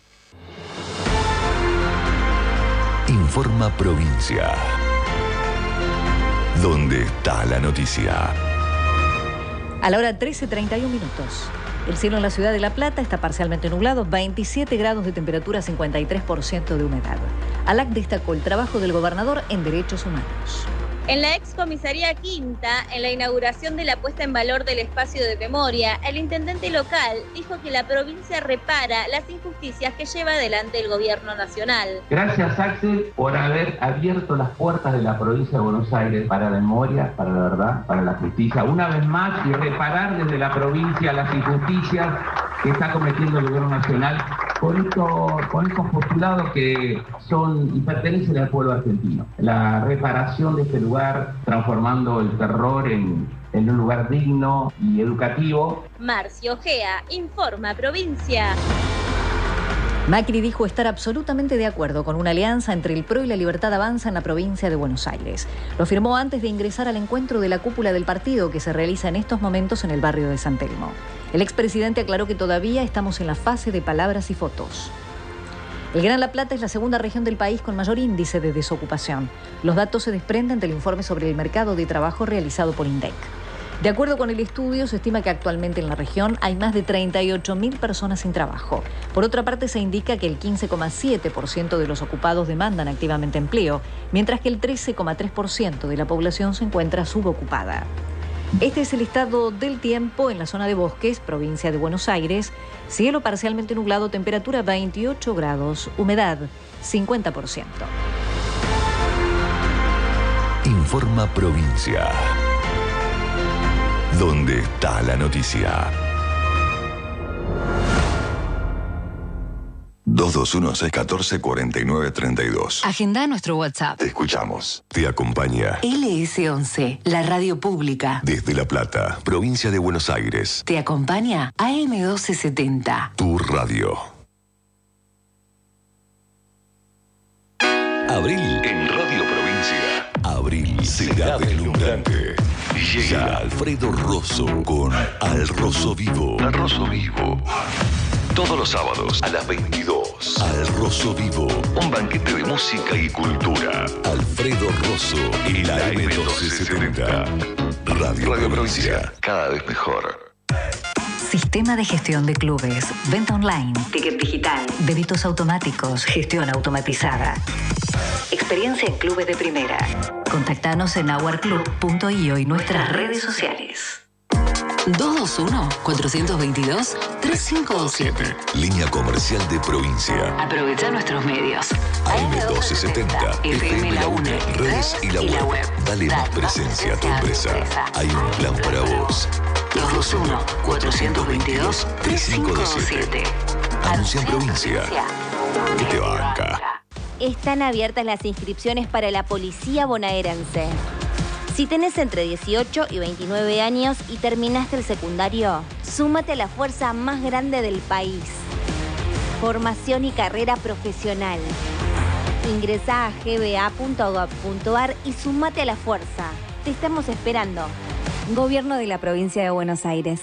Informa Provincia. ¿Dónde está la noticia? A la hora 13:31 minutos. El cielo en la ciudad de La Plata está parcialmente nublado, 27 grados de temperatura, 53% de humedad. ALAC destacó el trabajo del gobernador en derechos humanos. En la excomisaría Quinta, en la inauguración de la puesta en valor del espacio de memoria, el intendente local dijo que la provincia repara las injusticias que lleva adelante el gobierno nacional. Gracias, Axel, por haber abierto las puertas de la provincia de Buenos Aires para la memoria, para la verdad, para la justicia. Una vez más, y reparar desde la provincia las injusticias que está cometiendo el gobierno nacional con estos postulados que son y pertenecen al pueblo argentino. La reparación de este lugar, transformando el terror en un lugar digno y educativo. Marcio Gea, Informa Provincia. Macri dijo estar absolutamente de acuerdo con una alianza entre el PRO y la Libertad Avanza en la provincia de Buenos Aires. Lo afirmó antes de ingresar al encuentro de la cúpula del partido que se realiza en estos momentos en el barrio de San Telmo. El expresidente aclaró que todavía estamos en la fase de palabras y fotos. El Gran La Plata es la segunda región del país con mayor índice de desocupación. Los datos se desprenden del informe sobre el mercado de trabajo realizado por INDEC. De acuerdo con el estudio, se estima que actualmente en la región hay más de 38.000 personas sin trabajo. Por otra parte, se indica que el 15,7% de los ocupados demandan activamente empleo, mientras que el 13,3% de la población se encuentra subocupada. Este es el estado del tiempo en la zona de Bosques, provincia de Buenos Aires. Cielo parcialmente nublado, temperatura 28 grados, humedad 50%. Informa Provincia. ¿Dónde está la noticia? 221-614-4932. Agenda nuestro WhatsApp. Te escuchamos. Te acompaña. LS11, la radio pública. Desde La Plata, provincia de Buenos Aires. Te acompaña AM1270. Tu radio. Abril en Radio Provincia. Abril será deslumbrante. Llega Alfredo Rosso con Al Rosso Vivo. Al Rosso Vivo. Todos los sábados a las 22. Al Rosso Vivo. Un banquete de música y cultura. Alfredo Rosso y la M1270. Radio Provincia. Cada vez mejor. Sistema de gestión de clubes, venta online, ticket digital, débitos automáticos, gestión automatizada. Experiencia en clubes de primera. Contactanos en hourclub.io y nuestras redes sociales. 221-422-3527. Línea comercial de provincia. Aprovecha nuestros medios. AM1270, FM La Una, redes y la web. Dale más presencia a tu empresa. Hay un plan para vos. 221-422-3527. Anuncia en provincia. Que te banca. están abiertas las inscripciones para la policía bonaerense. Si tenés entre 18 y 29 años y terminaste el secundario, súmate a la fuerza más grande del país. Formación y carrera profesional. Ingresá a gba.gov.ar y súmate a la fuerza. Te estamos esperando. Gobierno de la Provincia de Buenos Aires.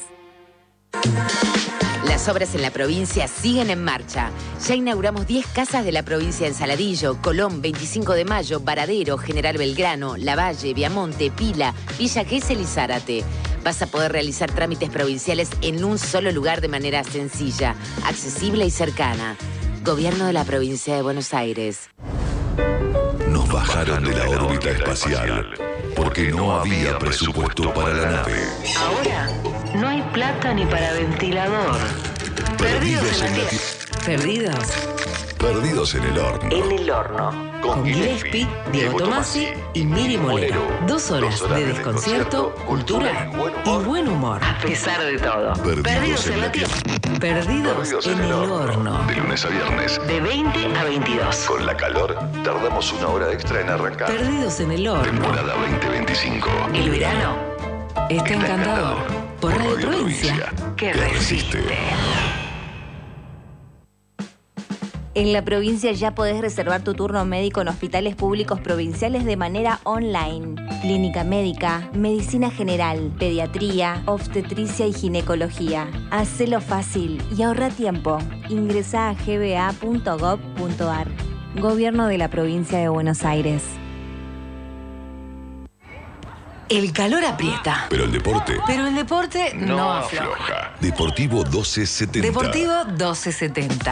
Las obras en la provincia siguen en marcha. Ya inauguramos 10 casas de la provincia en Saladillo, Colón, 25 de Mayo, Varadero, General Belgrano, Lavalle, Viamonte, Pila, Villa Gesell y Zárate. Vas a poder realizar trámites provinciales en un solo lugar de manera sencilla, accesible y cercana. Gobierno de la Provincia de Buenos Aires. Nos bajaron de la órbita espacial porque no había presupuesto para la nave. Ahora no hay plata ni para ventilador. Perdidos en la Perdidos en el horno. En el horno. Con Gillespie, Diego Tomasi y Miri Molero. 2 horas de desconcierto, cultura y buen humor. A pesar de todo. Perdidos en la tierra. Perdidos en el horno. De lunes a viernes. De 20 a 22. Con la calor, tardamos una hora extra en arrancar. Perdidos en el horno. Temporada 2025. El verano está encantador. Por Radio Provincia, que resiste. En la provincia ya podés reservar tu turno médico en hospitales públicos provinciales de manera online. Clínica médica, medicina general, pediatría, obstetricia y ginecología. Hacelo fácil y ahorra tiempo. Ingresá a gba.gov.ar. Gobierno de la Provincia de Buenos Aires. El calor aprieta. Pero el deporte no afloja. Deportivo 1270. Deportivo 1270.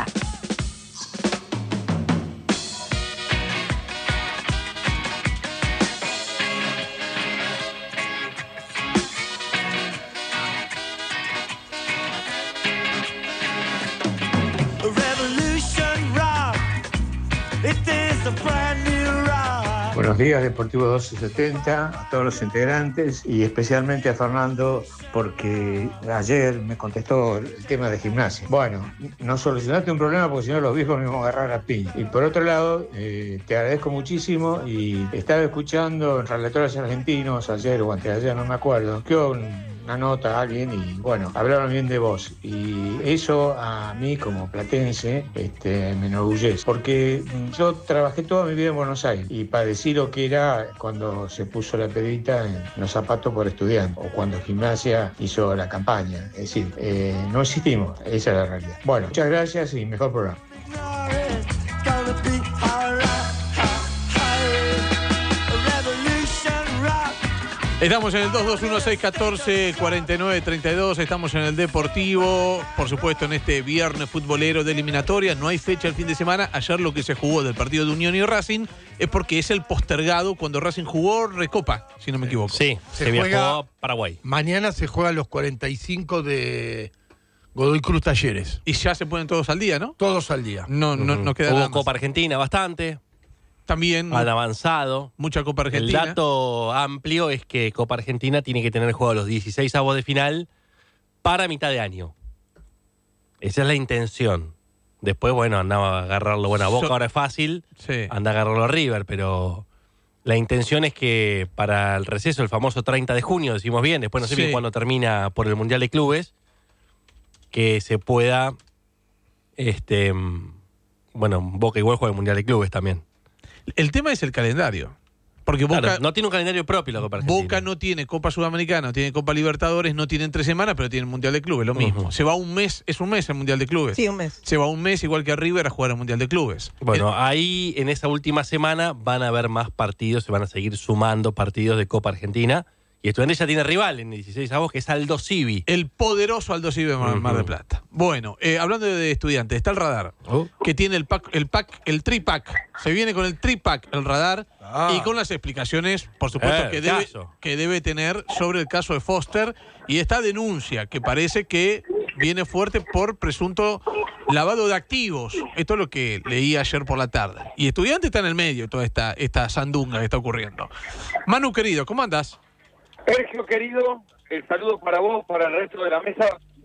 Buenos días, Deportivo 1270, a todos los integrantes y especialmente a Fernando porque ayer me contestó el tema de gimnasia. Bueno, no solucionaste un problema porque si no los viejos nos vamos a agarrar a piña. Y por otro lado, te agradezco muchísimo y estaba escuchando en Relatores Argentinos ayer o anteayer, no me acuerdo, que una nota a alguien y bueno, hablaron bien de vos y eso a mí como platense me enorgullece porque yo trabajé toda mi vida en Buenos Aires y padecí lo que era cuando se puso la pedita en los zapatos por estudiante o cuando Gimnasia hizo la campaña, es decir, no existimos, esa es la realidad. Bueno, muchas gracias y mejor programa. Estamos en el 221-614-4932, estamos en el Deportivo, por supuesto en este viernes futbolero de eliminatoria, no hay fecha el fin de semana, ayer lo que se jugó del partido de Unión y Racing es porque es el postergado cuando Racing jugó Recopa, si no me equivoco. Sí, se viajó a Paraguay. Mañana se juegan los 45 de Godoy Cruz Talleres. Y ya se ponen todos al día, ¿no? Todos al día. No queda nada Hubo más. Copa Argentina bastante. También han avanzado. Mucha Copa Argentina. El dato amplio es que Copa Argentina tiene que tener juego a los 16avos de final para mitad de año. Esa es la intención. Después, bueno, andaba a agarrarlo buena Boca, ahora es fácil. Sí. Anda a agarrarlo a River, pero la intención es que para el receso, el famoso 30 de junio, decimos bien, después no sé bien cuándo termina por el Mundial de Clubes, que se pueda, bueno, Boca igual juega el Mundial de Clubes también. El tema es el calendario. Porque Boca claro, no tiene un calendario propio la Copa Argentina. Boca no tiene Copa Sudamericana, no tiene Copa Libertadores, no tiene 3 semanas, pero tiene el Mundial de Clubes, lo mismo. Se va un mes, es un mes el Mundial de Clubes. Sí, un mes. Se va un mes igual que a River a jugar el Mundial de Clubes. Bueno, ahí en esa última semana van a haber más partidos, se van a seguir sumando partidos de Copa Argentina. Y Estudiantes ya tiene rival en 16avos, que es Aldo Civi. El poderoso Aldo Civi de Mar del Plata. Bueno, hablando de Estudiantes, está el radar, que tiene el tri-pack. Se viene con el tri-pack, el radar, y con las explicaciones, por supuesto, que debe tener sobre el caso de Foster y esta denuncia, que parece que viene fuerte por presunto lavado de activos. Esto es lo que leí ayer por la tarde. Y Estudiantes está en el medio de toda esta sandunga que está ocurriendo. Manu, querido, ¿cómo andás? Sergio, querido, el saludo para vos, para el resto de la mesa.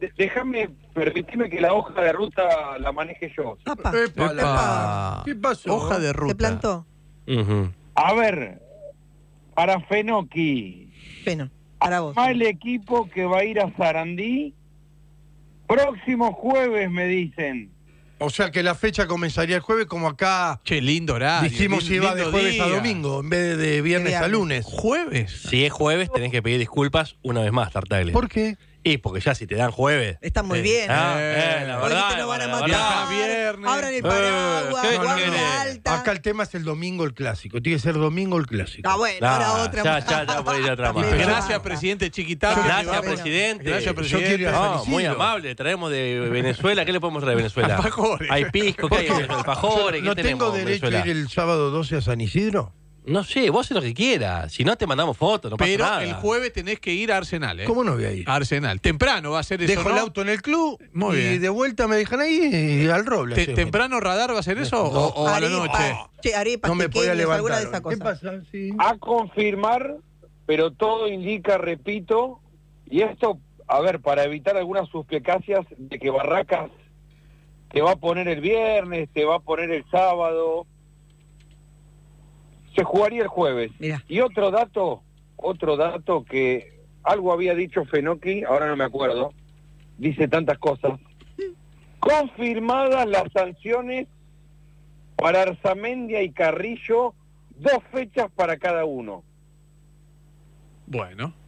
déjame, permitime que la hoja de ruta la maneje yo. ¿Qué pasó? Hoja de ruta. ¿Se plantó? A ver, para Fenoki. Para vos. El equipo que va a ir a Sarandí, próximo jueves me dicen. O sea que la fecha comenzaría el jueves, como acá. Che, lindo horario. Dijimos si iba de jueves a domingo, en vez de viernes a lunes. ¿Jueves? Si es jueves, tenés que pedir disculpas una vez más, Tartaglia. ¿Por qué? Y porque ya si te dan jueves. Está muy bien. La Hoy verdad. te lo van a la matar. verdad. Viernes. Abran el paraguas, ¿qué guardia querés? alta. Acá el tema es el domingo el clásico. Tiene que ser domingo el clásico. Ah, bueno, ahora otra más. Ya puede ir otra más. Gracias, presidente Chiquitapia. Gracias, presidente. Gracias, presidente. Muy amable. Traemos de Venezuela. ¿Qué le podemos traer de Venezuela? Alfajores. Hay pisco, ¿qué hay? Alfajores. ¿Qué ¿No tengo tenemos, derecho Venezuela? a ir el sábado 12 a San Isidro? No sé, vos haces lo que quieras. Si no, te mandamos fotos, no pasa Pero nada. el jueves tenés que ir a Arsenal, ¿eh? ¿Cómo no voy a ir? Arsenal. Temprano va a ser eso, Dejo ¿no? el auto en el club Muy y bien. de vuelta me dejan ahí y al roble. hacemos. ¿Temprano radar va a ser eso o a la noche? Che, arepas, No me podía pequeñas, alguna de levantar. esas ¿Qué cosas. pasa? Sí. A confirmar, pero todo indica, repito, y esto, a ver, para evitar algunas suspicacias de que Barracas te va a poner el viernes, te va a poner el sábado, se jugaría el jueves. Mirá. Y otro dato que algo había dicho Fenoki, ahora no me acuerdo, dice tantas cosas. Confirmadas las sanciones para Arzamendia y Carrillo, 2 fechas para cada uno. Bueno.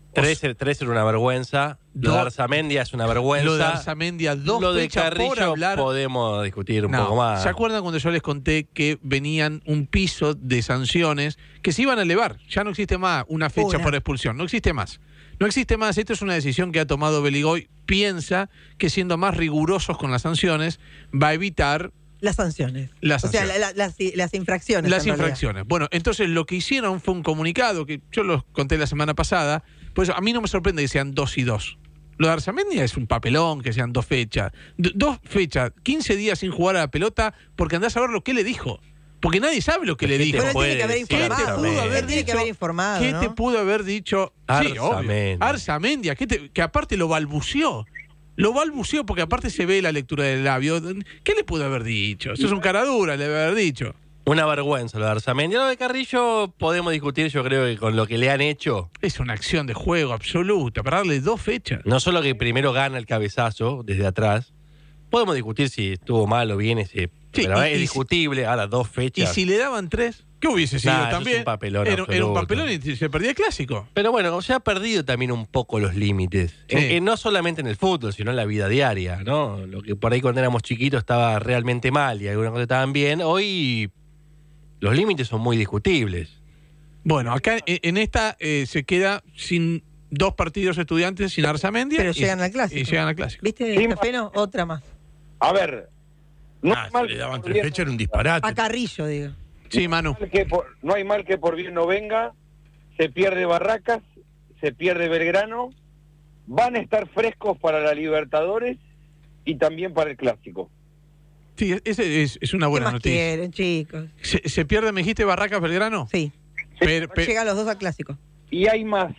3 era una vergüenza. Lo de Arzamendia es una vergüenza. Lo de Arzamendia, 2 Lo de fechas por Carrillo hablar. podemos discutir un No, poco más. ¿se acuerdan cuando yo les conté que venían un piso de sanciones que se iban a elevar? Ya no existe más una fecha por expulsión, no existe más. No existe más, esto es una decisión que ha tomado Beligoy. Piensa que siendo más rigurosos con las sanciones va a evitar Las sanciones. Las O sea, sanciones. las infracciones. las en realidad. infracciones. Bueno, entonces lo que hicieron fue un comunicado que yo los conté la semana pasada. Pues a mí no me sorprende que sean 2 y 2. Lo de Arzamendia es un papelón que sean 2 fechas. 2 fechas, 15 días sin jugar a la pelota, porque andás a ver lo que le dijo. Porque nadie sabe lo que le dijo. Pero él tiene que haber informado. Él tiene que haber informado, ¿Qué ¿no? te pudo haber dicho? Sí, obvio. Arzamendia, que aparte lo balbuceó. Lo balbuceó porque aparte se ve la lectura del labio. ¿Qué le pudo haber dicho? Eso es un cara dura, le debe haber dicho. Una vergüenza lo de Arzamendia. Lo de Carrillo podemos discutir, yo creo que con lo que le han hecho. Es una acción de juego absoluta, para darle 2 fechas. No solo que primero gana el cabezazo desde atrás. Podemos discutir si estuvo mal o bien ese. Pero es discutible, ahora 2 fechas. Y si le daban 3, ¿qué hubiese sido también? Es un papelón era un absoluto. papelón y se perdía el clásico. Pero bueno, se ha perdido también un poco los límites. Sí. No solamente en el fútbol, sino en la vida diaria, ¿no? Lo que por ahí cuando éramos chiquitos estaba realmente mal y algunas cosas estaban bien. Hoy los límites son muy discutibles. Bueno, acá en esta se queda sin 2 partidos Estudiantes, sin Arzamendia. Pero llegan al clásico. Y llegan al clásico. ¿Viste, Feno? Otra más. A ver, no hay mal Si le daban 3 fechas era un disparate. A Carrillo, digo. Sí, Manu. no hay mal que por bien no venga. Se pierde Barracas, se pierde Belgrano. Van a estar frescos para la Libertadores y también para el Clásico. Sí, ese es una ¿Qué buena más noticia. quieren, chicos? ¿Se pierde, me dijiste, Barracas Belgrano? Sí. Llegan los 2 al clásico. Y hay más.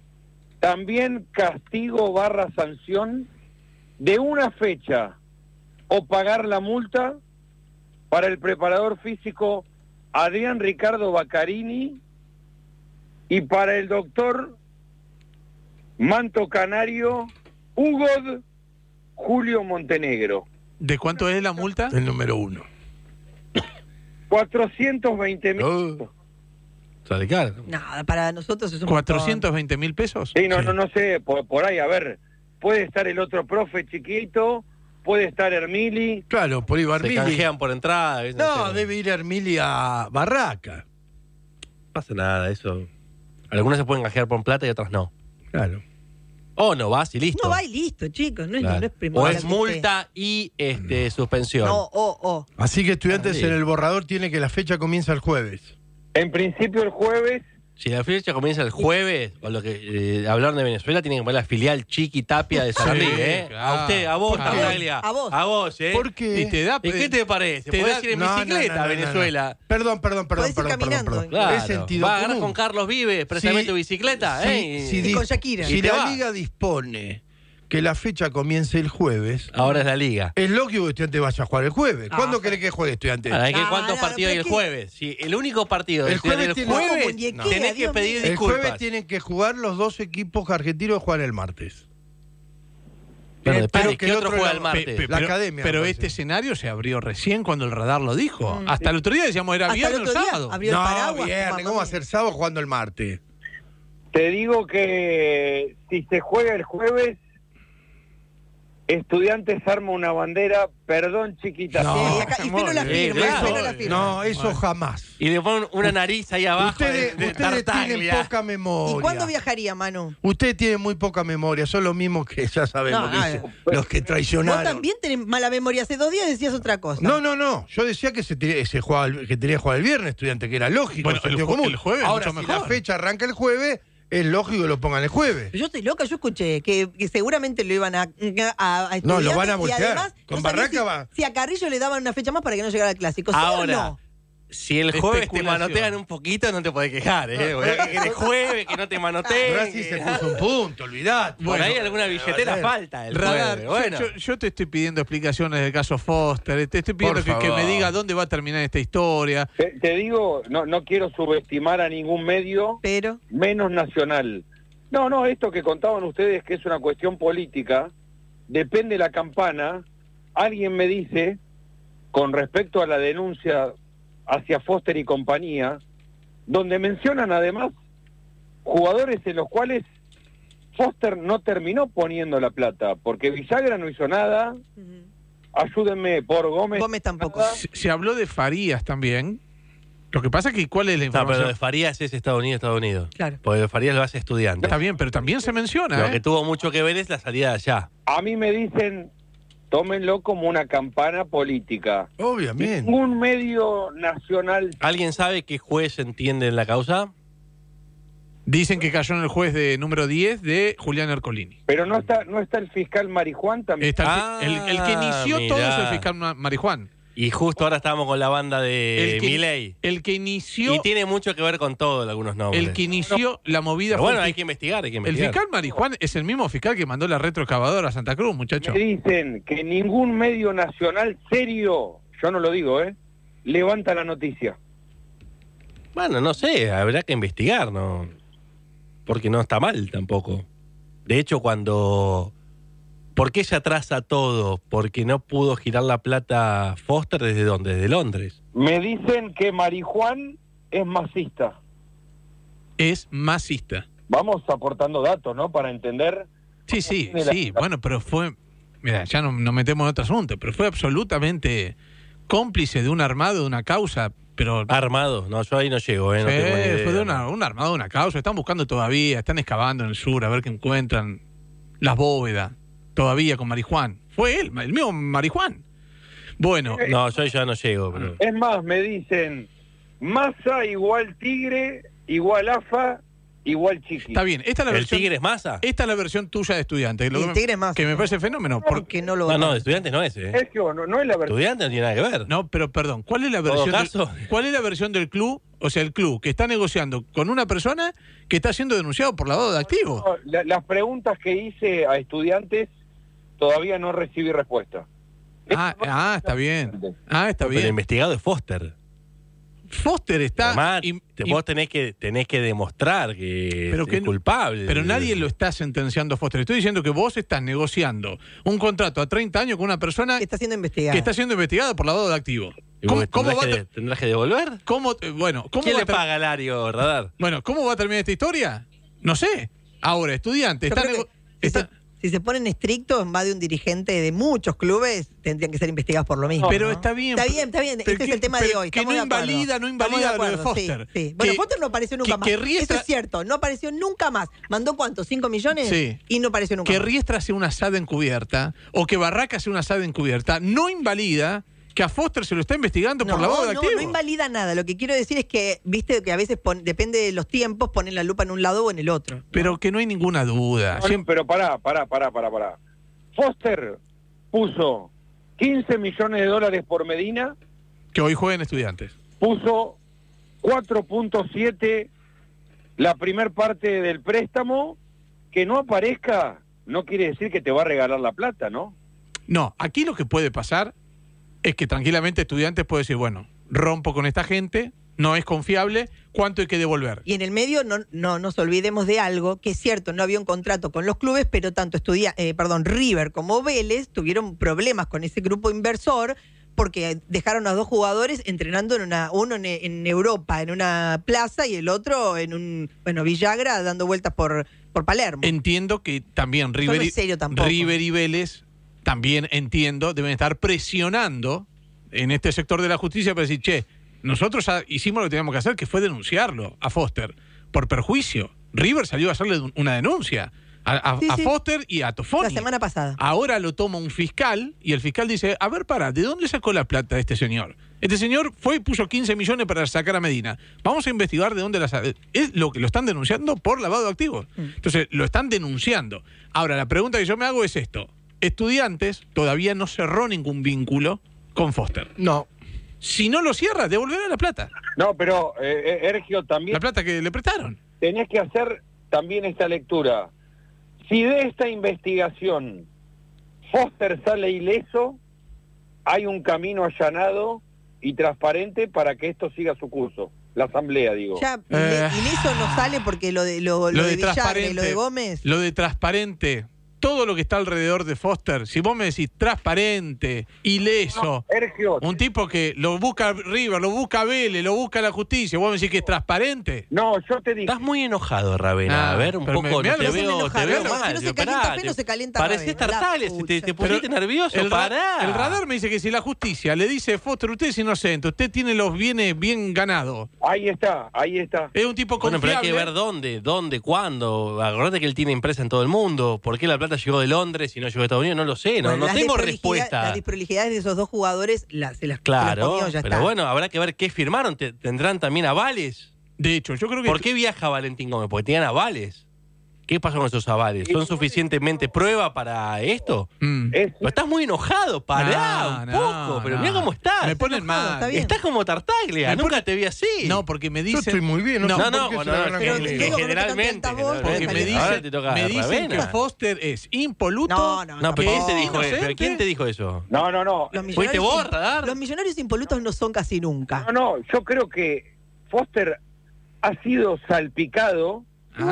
También castigo / sanción de una fecha o pagar la multa para el preparador físico Adrián Ricardo Baccarini y para el doctor Manto Canario Hugo Julio Montenegro. ¿De cuánto es la multa? El número 1. 420.000. Sale caro. Nada, para nosotros es un 420.000 pesos. Sí, no sé, por ahí, a ver, puede estar el otro profe chiquito, puede estar Hermili. Claro, por ahí va Se Hermili. canjean por entrada. No, debe ir Hermili a Barraca. No pasa nada, eso. Algunas se pueden canjear por plata y otras no. Claro. O no vas y listo. No va y listo, chicos. No es, Claro. no es O primordial es que multa y suspensión. No, Así que Estudiantes Sí. en el borrador tiene que la fecha comienza el jueves. En principio el jueves. Si la fecha comienza el jueves, con lo que hablaron de Venezuela, tienen que poner la filial Chiqui Tapia de Sarandí, Sí, ¿eh? claro. A usted, a vos, Claro. Tartaglia. A vos. A vos, ¿eh? ¿Por qué? Y te da, ¿Y qué te parece? te Podés da- ir en No, bicicleta no, a Venezuela. Perdón. Podés ir caminando. Claro. Es sentido Va a ganar común. con Carlos Vives, precisamente Sí, bicicleta, sí, ¿eh? sí, Y con Shakira. Si Y te la va. liga dispone que la fecha comience el jueves. Ahora es la liga. Es lógico que Estudiantes vaya a jugar el jueves. ¿Cuándo querés que juegue Estudiantes? Hay que cuántos partidos hay el jueves. Si el único partido el jueves tenés que pedir disculpas. El jueves tienen que jugar los dos equipos argentinos que juegan el martes. Bueno, depende, que ¿qué otro juega el martes? La academia. Pero este escenario se abrió recién cuando el radar lo dijo. Hasta el otro día decíamos era viernes o sábado. No, viernes. ¿Cómo va a ser sábado jugando el martes? Te digo que si se juega el jueves, Estudiantes arma una bandera, perdón chiquita. Y Fino la firma. Eso jamás. Y le ponen una nariz ahí abajo. Ustedes tienen poca memoria. ¿Y cuándo viajaría, Manu? Ustedes tienen muy poca memoria, son los mismos que ya sabemos, los que traicionaron. Vos también tenés mala memoria. Hace 2 días decías otra cosa. No. Yo decía que tenía que jugar el viernes, Estudiante, que era lógico, bueno, sentido común. El jueves ahora, mucho si mejor. la fecha arranca el jueves, es lógico que lo pongan el jueves. Yo estoy loca, yo escuché que seguramente lo iban a Estudiantes. No, lo van a y voltear. además, Con no sabía Barraca va. Si a Carrillo le daban una fecha más para que no llegara al clásico. ¿Sí Ahora, o no? si el jueves te manotean un poquito, no te podés quejar, ¿eh? Que el jueves, que no te manoteen. Pero así se puso un punto, olvidate. Por ahí alguna billetera falta. El Radar, jueves. Bueno. yo te estoy pidiendo explicaciones del caso Foster. Te estoy pidiendo que me diga dónde va a terminar esta historia. Te digo, no quiero subestimar a ningún medio, pero menos nacional. No, esto que contaban ustedes que es una cuestión política, depende la campana. Alguien me dice, con respecto a la denuncia hacia Foster y compañía, donde mencionan además jugadores en los cuales Foster no terminó poniendo la plata, porque Villagra no hizo nada, ayúdenme, por Gómez tampoco. Se habló de Farías también. Lo que pasa es que ¿cuál es la información? pero de Farías es Estados Unidos. Claro. Porque de Farías lo hace Estudiante. Está bien, pero también se menciona. Lo que tuvo mucho que ver es la salida de allá. A mí me dicen, tómenlo como una campana política. Obviamente. Ningún medio nacional. ¿Alguien sabe qué juez entiende en la causa? Dicen que cayó en el juez de número 10 de Julián Ercolini. Pero no está el fiscal Marijuán también. Está el que inició todo es el fiscal Marijuán. Y justo ahora estamos con la banda de Milei. El que inició... Y tiene mucho que ver con todo, algunos nombres. El que inició la movida... Pero bueno, hay que investigar, El fiscal Marijuán es el mismo fiscal que mandó la retroexcavadora a Santa Cruz, muchachos. Me dicen que ningún medio nacional serio, yo no lo digo, levanta la noticia. Bueno, no sé, habrá que investigar, ¿no? Porque no está mal tampoco. De hecho, ¿por qué se atrasa todo? Porque no pudo girar la plata Foster ¿desde dónde? Desde Londres. Me dicen que Marijuán es masista. Es masista. Vamos aportando datos, ¿no? Para entender. Sí. Bueno, pero fue... Mira, ya no metemos en otro asunto, pero fue absolutamente cómplice de un armado, de una causa, pero... ¿Armado? No, yo ahí no llego, Sí, no tengo ni idea. fue de un armado, de una causa. Están buscando todavía, están excavando en el sur a ver qué encuentran. Las bóvedas. Todavía con Marijuán. Fue él, el mismo Marijuán. Bueno. No, yo ya no llego. Pero... Es más, me dicen, Massa igual Tigre, igual AFA, igual Chiqui. Está bien, esta es la versión... ¿El Tigre es Massa? Esta es la versión tuya de Estudiante. El Tigre es Massa. Que me parece fenómeno. Porque no lo... No, de Estudiantes no es, Es que no es la versión. Estudiantes no tiene nada que ver. No, pero perdón, ¿cuál es la versión ¿cuál es la versión del club? O sea, el club que está negociando con una persona que está siendo denunciado por lavado de activos. No, las preguntas que hice a Estudiantes todavía no recibí respuesta. Está bien. Está bien. El investigado es Foster. Foster está... Además, vos tenés que demostrar que es culpable. Pero nadie lo está sentenciando a Foster. Estoy diciendo que vos estás negociando un contrato a 30 años con una persona... Que está siendo investigada. Por lavado de activos. ¿Tendrás que devolver? ¿Quién le paga a Lario, Radar? Bueno, ¿cómo va a terminar esta historia? No sé. Ahora, Estudiante... Si se ponen estrictos, va de un dirigente de muchos clubes, tendrían que ser investigados por lo mismo. Pero ¿no? está bien. Está bien. Este es el tema de hoy. Que no invalida lo de Foster. Sí. Bueno, Foster no apareció nunca más. Eso es cierto, no apareció nunca más. ¿Mandó cuánto? ¿5 millones? Sí. Y no apareció nunca más. Que más. Riestra sea una asada encubierta, o que Barraca sea una asada encubierta, no invalida que a Foster se lo está investigando por lavado de activos. No invalida nada. Lo que quiero decir es que, viste, que a veces depende de los tiempos, ponen la lupa en un lado o en el otro. Pero que no hay ninguna duda. Pero pará. Foster puso 15 millones de dólares por Medina. Que hoy juega en Estudiantes. Puso 4.7 la primer parte del préstamo. Que no aparezca no quiere decir que te va a regalar la plata, ¿no? No, aquí lo que puede pasar es que tranquilamente Estudiantes puede decir, bueno, rompo con esta gente, no es confiable, ¿cuánto hay que devolver? Y en el medio no nos olvidemos de algo, que es cierto, no había un contrato con los clubes, pero tanto River como Vélez tuvieron problemas con ese grupo inversor porque dejaron a dos jugadores entrenando uno en Europa, en una plaza, y el otro en Villagra dando vueltas por Palermo. Entiendo que también River y Vélez, también entiendo, deben estar presionando en este sector de la justicia para decir, che, nosotros hicimos lo que teníamos que hacer, que fue denunciarlo a Foster por perjuicio. River salió a hacerle una denuncia a Foster y a Toffoli. La semana pasada. Ahora lo toma un fiscal y el fiscal dice, a ver, ¿de dónde sacó la plata este señor? Este señor fue y puso 15 millones para sacar a Medina. Vamos a investigar de dónde la sacó. Es lo que lo están denunciando por lavado de activos. Entonces, lo están denunciando. Ahora, la pregunta que yo me hago es esto. Estudiantes todavía no cerró ningún vínculo con Foster. No. Si no lo cierra, devolverá la plata. No, pero, Ergio, también... La plata que le prestaron. Tenés que hacer también esta lectura. Si de esta investigación Foster sale ileso, hay un camino allanado y transparente para que esto siga su curso. La asamblea, digo. Ya, ileso no sale porque lo de Villagra y lo de Gómez... Lo de transparente... Todo lo que está alrededor de Foster, si vos me decís transparente, ileso, un tipo que lo busca River, lo busca Vélez, lo busca la justicia, vos me decís que es transparente. No, yo te digo. Estás muy enojado, Ravena. A ver, un poco, te veo mal. Si no se calienta fe, no se calienta Parecés Tartales, te pusiste nervioso, pará. El radar me dice que si la justicia le dice, Foster, usted es inocente, usted tiene los bienes bien ganados. Ahí está. Es un tipo confiable. Bueno, pero hay que ver dónde, cuándo. Acordate que él tiene empresa en todo el mundo. ¿Por qué la plata llegó de Londres y no llegó de Estados Unidos? No lo sé, no tengo respuesta. Las desprolijidades de esos dos jugadores se las comió, ya pero está. Bueno, habrá que ver qué firmaron. ¿Tendrán también avales? De hecho, yo creo que... ¿Por qué viaja Valentín Gómez? Porque tenían avales. ¿Qué pasó con esos avales? ¿Son suficientemente prueba para esto? Pero estás muy enojado, pará un poco, pero mira cómo estás. Me ponen mal. Estás como Tartaglia, nunca te vi así. No, porque me dicen... Yo estoy muy bien. Generalmente. Porque me dicen que Foster es impoluto. No, pero ¿quién te dijo eso? ¿Quién te dijo eso? No. ¿Fuiste vos, Radar? Los millonarios impolutos no son casi nunca. No, yo creo que Foster ha sido salpicado.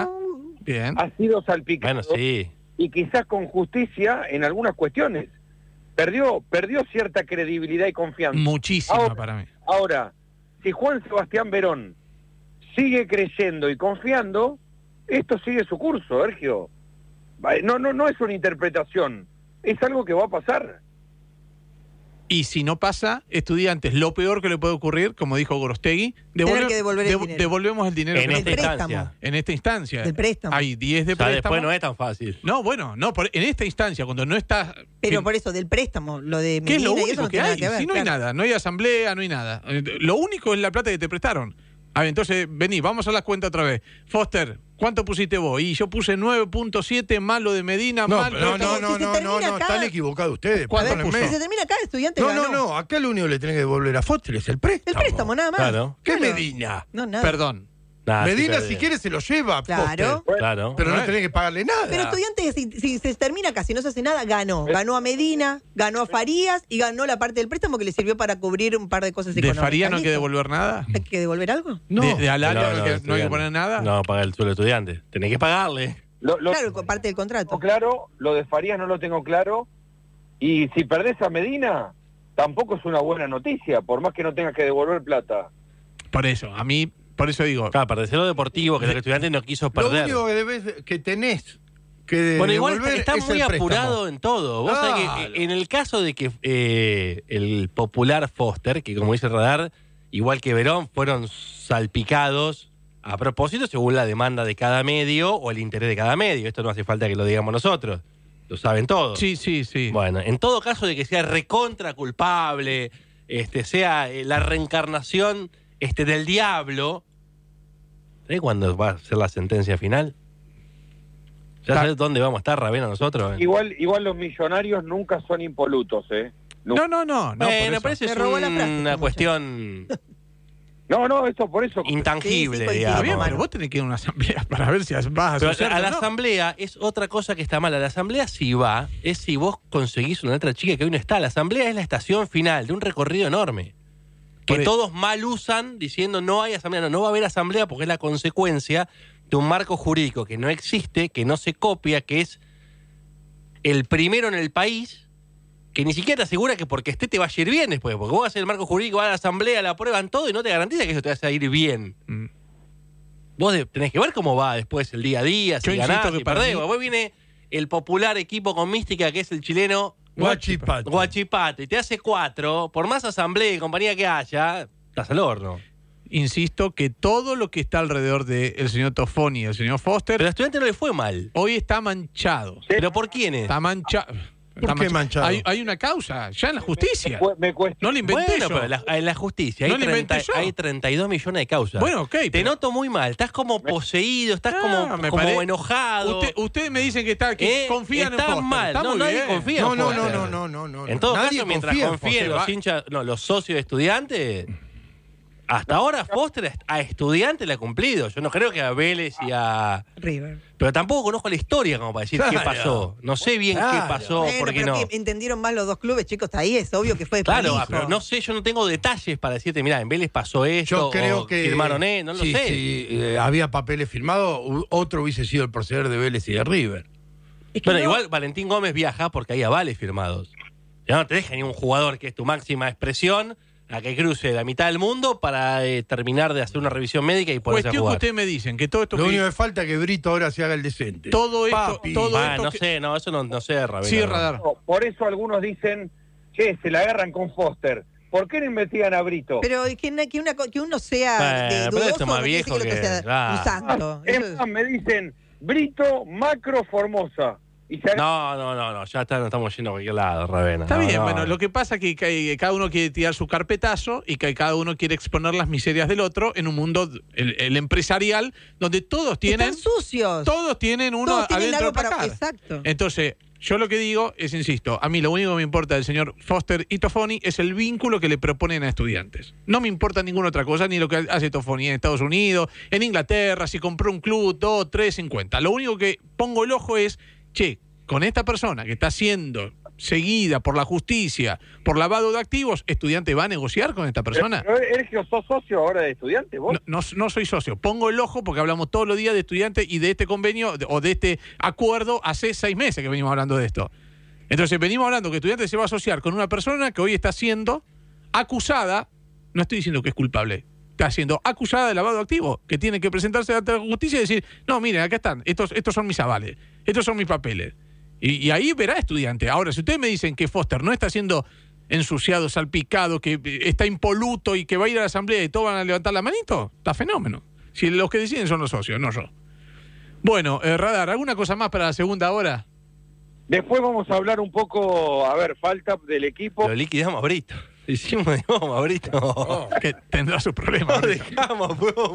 Bien. Ha sido salpicado. Bueno, sí. Y quizás con justicia en algunas cuestiones. Perdió cierta credibilidad y confianza. Muchísima para mí. Ahora, si Juan Sebastián Verón sigue creyendo y confiando, esto sigue su curso, Sergio. No es una interpretación. Es algo que va a pasar. Y si no pasa, Estudiantes, lo peor que le puede ocurrir, como dijo Gorostegui, devolvemos el dinero. En esta instancia. En esta instancia. Del préstamo. Hay 10 de préstamo. Después no es tan fácil. No, en esta instancia, cuando no está... Pero por eso, del préstamo, lo de Medina, ¿qué es lo y eso único no que tiene hay? nada que ver, Si no hay nada, no hay asamblea, no hay nada. Lo único es la plata que te prestaron. A ver, entonces, vení, vamos a las cuentas otra vez. Foster, ¿cuánto pusiste vos? Y yo puse 9.7 más lo de Medina, No, más... están equivocados ustedes. Si se termina acá, Estudiantes ganó. No, acá lo único que le tenés que devolver a Foster es el préstamo. El préstamo, nada más. Claro. ¿Qué Medina? No, nada. Perdón. Medina, si quiere, se lo lleva. Claro. Foster. Claro. Pero no tenés que pagarle nada. Pero Estudiantes, si se termina acá, si no se hace nada, ganó. Ganó a Medina, ganó a Farías y ganó la parte del préstamo que le sirvió para cubrir un par de cosas ¿De económicas. Farías no hay que devolver nada? ¿Hay que devolver algo? No. ¿De Alario no hay que poner nada? No, pagar el suelo estudiante. Tenés que pagarle. Claro, parte del contrato. Claro, lo de Farías no lo tengo claro. Y si perdés a Medina, tampoco es una buena noticia, por más que no tengas que devolver plata. Por eso digo. Claro, para lo deportivo, que el estudiante no quiso perder. Lo único que tenés que bueno, igual está es muy el apurado en todo. Vos sabés que en el caso de que el popular Foster, que como dice el Radar, igual que Verón, fueron salpicados a propósito según la demanda de cada medio o el interés de cada medio. Esto no hace falta que lo digamos nosotros. Lo saben todos. Sí. Bueno, en todo caso de que sea recontra culpable, sea la reencarnación del diablo, ¿sabés cuándo va a ser la sentencia final? ¿Ya sabés dónde vamos a estar, Ravena, nosotros? Igual los millonarios nunca son impolutos, ¿eh? No. Bueno, pero eso es una cuestión... No, esto por eso. Intangible, Está digamos. bien, pero vos tenés que ir a una asamblea para ver si vas a Pero asociarte a la o no. asamblea es otra cosa que está mal. A la asamblea si va, es si vos conseguís una letra chica que hoy no está. La asamblea es la estación final de un recorrido enorme. Que todos mal usan diciendo no hay asamblea. No va a haber asamblea porque es la consecuencia de un marco jurídico que no existe, que no se copia, que es el primero en el país, que ni siquiera te asegura que porque esté te va a ir bien después. Porque vos vas a hacer el marco jurídico, vas a la asamblea, la aprueban todo y no te garantiza que eso te vaya a ir bien. Vos tenés que ver cómo va después el día a día, si ganás, si perdés. Después viene el popular equipo con mística que es el chileno Guachipate. Y te hace 4, por más asamblea y compañía que haya, estás al horno. Insisto que todo lo que está alrededor del señor Toffoni y el señor Foster... Pero al estudiante no le fue mal. Hoy está manchado. ¿Pero por quiénes? Está manchado. ¿Por qué manchado? Hay una causa, ya en la justicia. No le inventé bueno, yo. pero en la justicia No le inventé yo. hay 32 millones de causas. Bueno, ok. Te noto muy mal. Estás como poseído, estás como enojado. Ustedes me dicen que confían en estás Foster. mal. Está No, muy nadie bien. confía en Foster. No. En todo Nadie caso, mientras confía en confíen Foster. los hinchas, los socios de Estudiantes, hasta ahora Foster a Estudiantes le ha cumplido. Yo no creo que a Vélez y a River. Pero tampoco conozco la historia como para decir qué pasó. No sé bien qué pasó, Bueno, por qué pero no. que entendieron más los dos clubes, chicos, está ahí, es obvio que fue Claro, prolijo. pero no sé, yo no tengo detalles para decirte, mirá, en Vélez pasó esto, Yo creo o que firmaron no lo sé. Si había papeles firmados, otro hubiese sido el proceder de Vélez y de River. Bueno, igual Valentín Gómez viaja porque hay avales firmados. Ya no te deja ni un jugador que es tu máxima expresión a que cruce la mitad del mundo para terminar de hacer una revisión médica y ponerse a Cuestión que jugar. ustedes me dicen que todo esto Lo único que falta es que Brito ahora se haga el decente. Todo esto, Papi. No sé, eso no sé, Ravena. Sí, Radar. Por eso algunos dicen, che, se la agarran con Foster. ¿Por qué no investigan a Brito? Pero que uno sea Bueno, pero dudoso esto es más no quiere decir viejo que que- sea un santo. Eso Es más, me dicen, Brito, Macro, Formosa. Y se No, ya nos estamos yendo a cualquier lado, Ravena. Está No, bien, no. bueno, lo que pasa es que cada uno quiere tirar su carpetazo y que cada uno quiere exponer las miserias del otro en un mundo, el empresarial, donde todos tienen... Están sucios. Todos tienen uno Todos tienen adentro algo para... atacar. Exacto. Entonces, yo lo que digo es, insisto, a mí lo único que me importa del señor Foster y Toffoni es el vínculo que le proponen a Estudiantes. No me importa ninguna otra cosa, ni lo que hace Toffoni en Estados Unidos, en Inglaterra, si compró un club, 2, 3, 50. Lo único que pongo el ojo es, che, con esta persona que está siendo seguida por la justicia por lavado de activos, ¿Estudiante va a negociar con esta persona? Pero ¿eres que sos socio ahora de Estudiantes, vos? No soy socio. Pongo el ojo porque hablamos todos los días de Estudiantes y de este convenio o de este acuerdo hace 6 meses que venimos hablando de esto. Entonces venimos hablando que Estudiantes se va a asociar con una persona que hoy está siendo acusada, no estoy diciendo que es culpable, está siendo acusada de lavado de activos, que tiene que presentarse ante la justicia y decir, no, miren, acá están, estos son mis avales, estos son mis papeles. Y ahí verá Estudiante. Ahora, si ustedes me dicen que Foster no está siendo ensuciado, salpicado, que está impoluto y que va a ir a la asamblea y todos van a levantar la manito, está fenómeno. Si los que deciden son los socios, no yo. Bueno, Radar, ¿alguna cosa más para la segunda hora? Después vamos a hablar un poco, a ver, falta del equipo. Lo liquidamos a Brito. Hicimos de goma, Brito. Que tendrá su problema. Lo dejamos,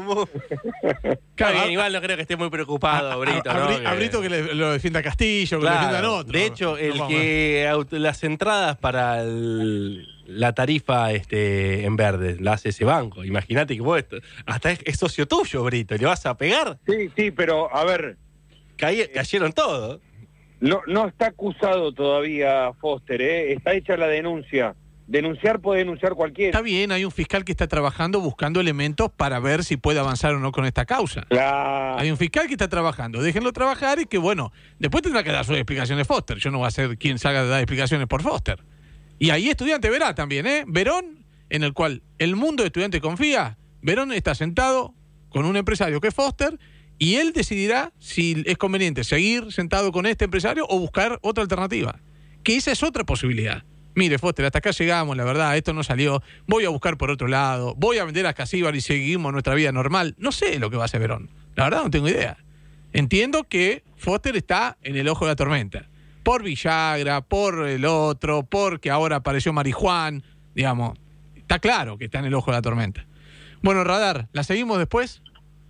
Está bien, igual no creo que esté muy preocupado, Brito. A Brito que lo defienda Castillo, que lo defiendan otro. De hecho, las entradas para la tarifa en verde la hace ese banco. Imagínate que vos hasta es socio tuyo, Brito, y le vas a pegar. Sí, pero a ver. Cayeron todos. No está acusado todavía Foster, está hecha la denuncia. Denunciar puede denunciar cualquiera. Está bien, hay un fiscal que está trabajando buscando elementos para ver si puede avanzar o no con esta causa. Claro. Hay un fiscal que está trabajando, déjenlo trabajar y que bueno, después tendrá que dar sus explicaciones Foster. Yo no voy a ser quien salga a dar explicaciones por Foster. Y ahí Estudiante verá también, Verón, en el cual el mundo de Estudiante confía, Verón está sentado con un empresario que es Foster y él decidirá si es conveniente seguir sentado con este empresario o buscar otra alternativa. Que esa es otra posibilidad. Mire, Foster, hasta acá llegamos, la verdad, esto no salió, voy a buscar por otro lado, voy a vender a Casíbar y seguimos nuestra vida normal. No sé lo que va a hacer Verón, la verdad no tengo idea. Entiendo que Foster está en el ojo de la tormenta, por Villagra, por el otro, porque ahora apareció Marijuán, digamos, está claro que está en el ojo de la tormenta. Bueno, Radar, ¿la seguimos después?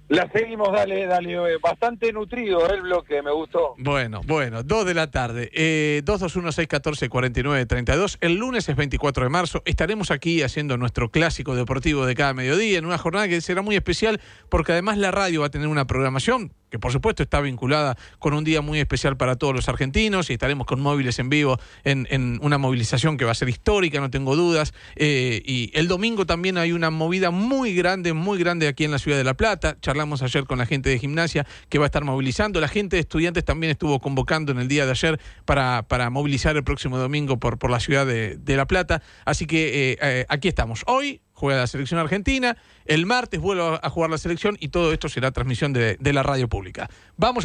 La seguimos, dale, bastante nutrido el bloque, me gustó. Bueno, 2 de la tarde, 221-614-4932. El lunes es 24 de marzo, estaremos aquí haciendo nuestro clásico deportivo de cada mediodía, en una jornada que será muy especial, porque además la radio va a tener una programación que por supuesto está vinculada con un día muy especial para todos los argentinos, y estaremos con móviles en vivo en una movilización que va a ser histórica, no tengo dudas, y el domingo también hay una movida muy grande aquí en la ciudad de La Plata. Charlamos ayer con la gente de Gimnasia que va a estar movilizando, la gente de Estudiantes también estuvo convocando en el día de ayer para movilizar el próximo domingo por la ciudad de La Plata, así que aquí estamos. Hoy juega la selección argentina, el martes vuelve a jugar la selección, y todo esto será transmisión de la radio pública. Vamos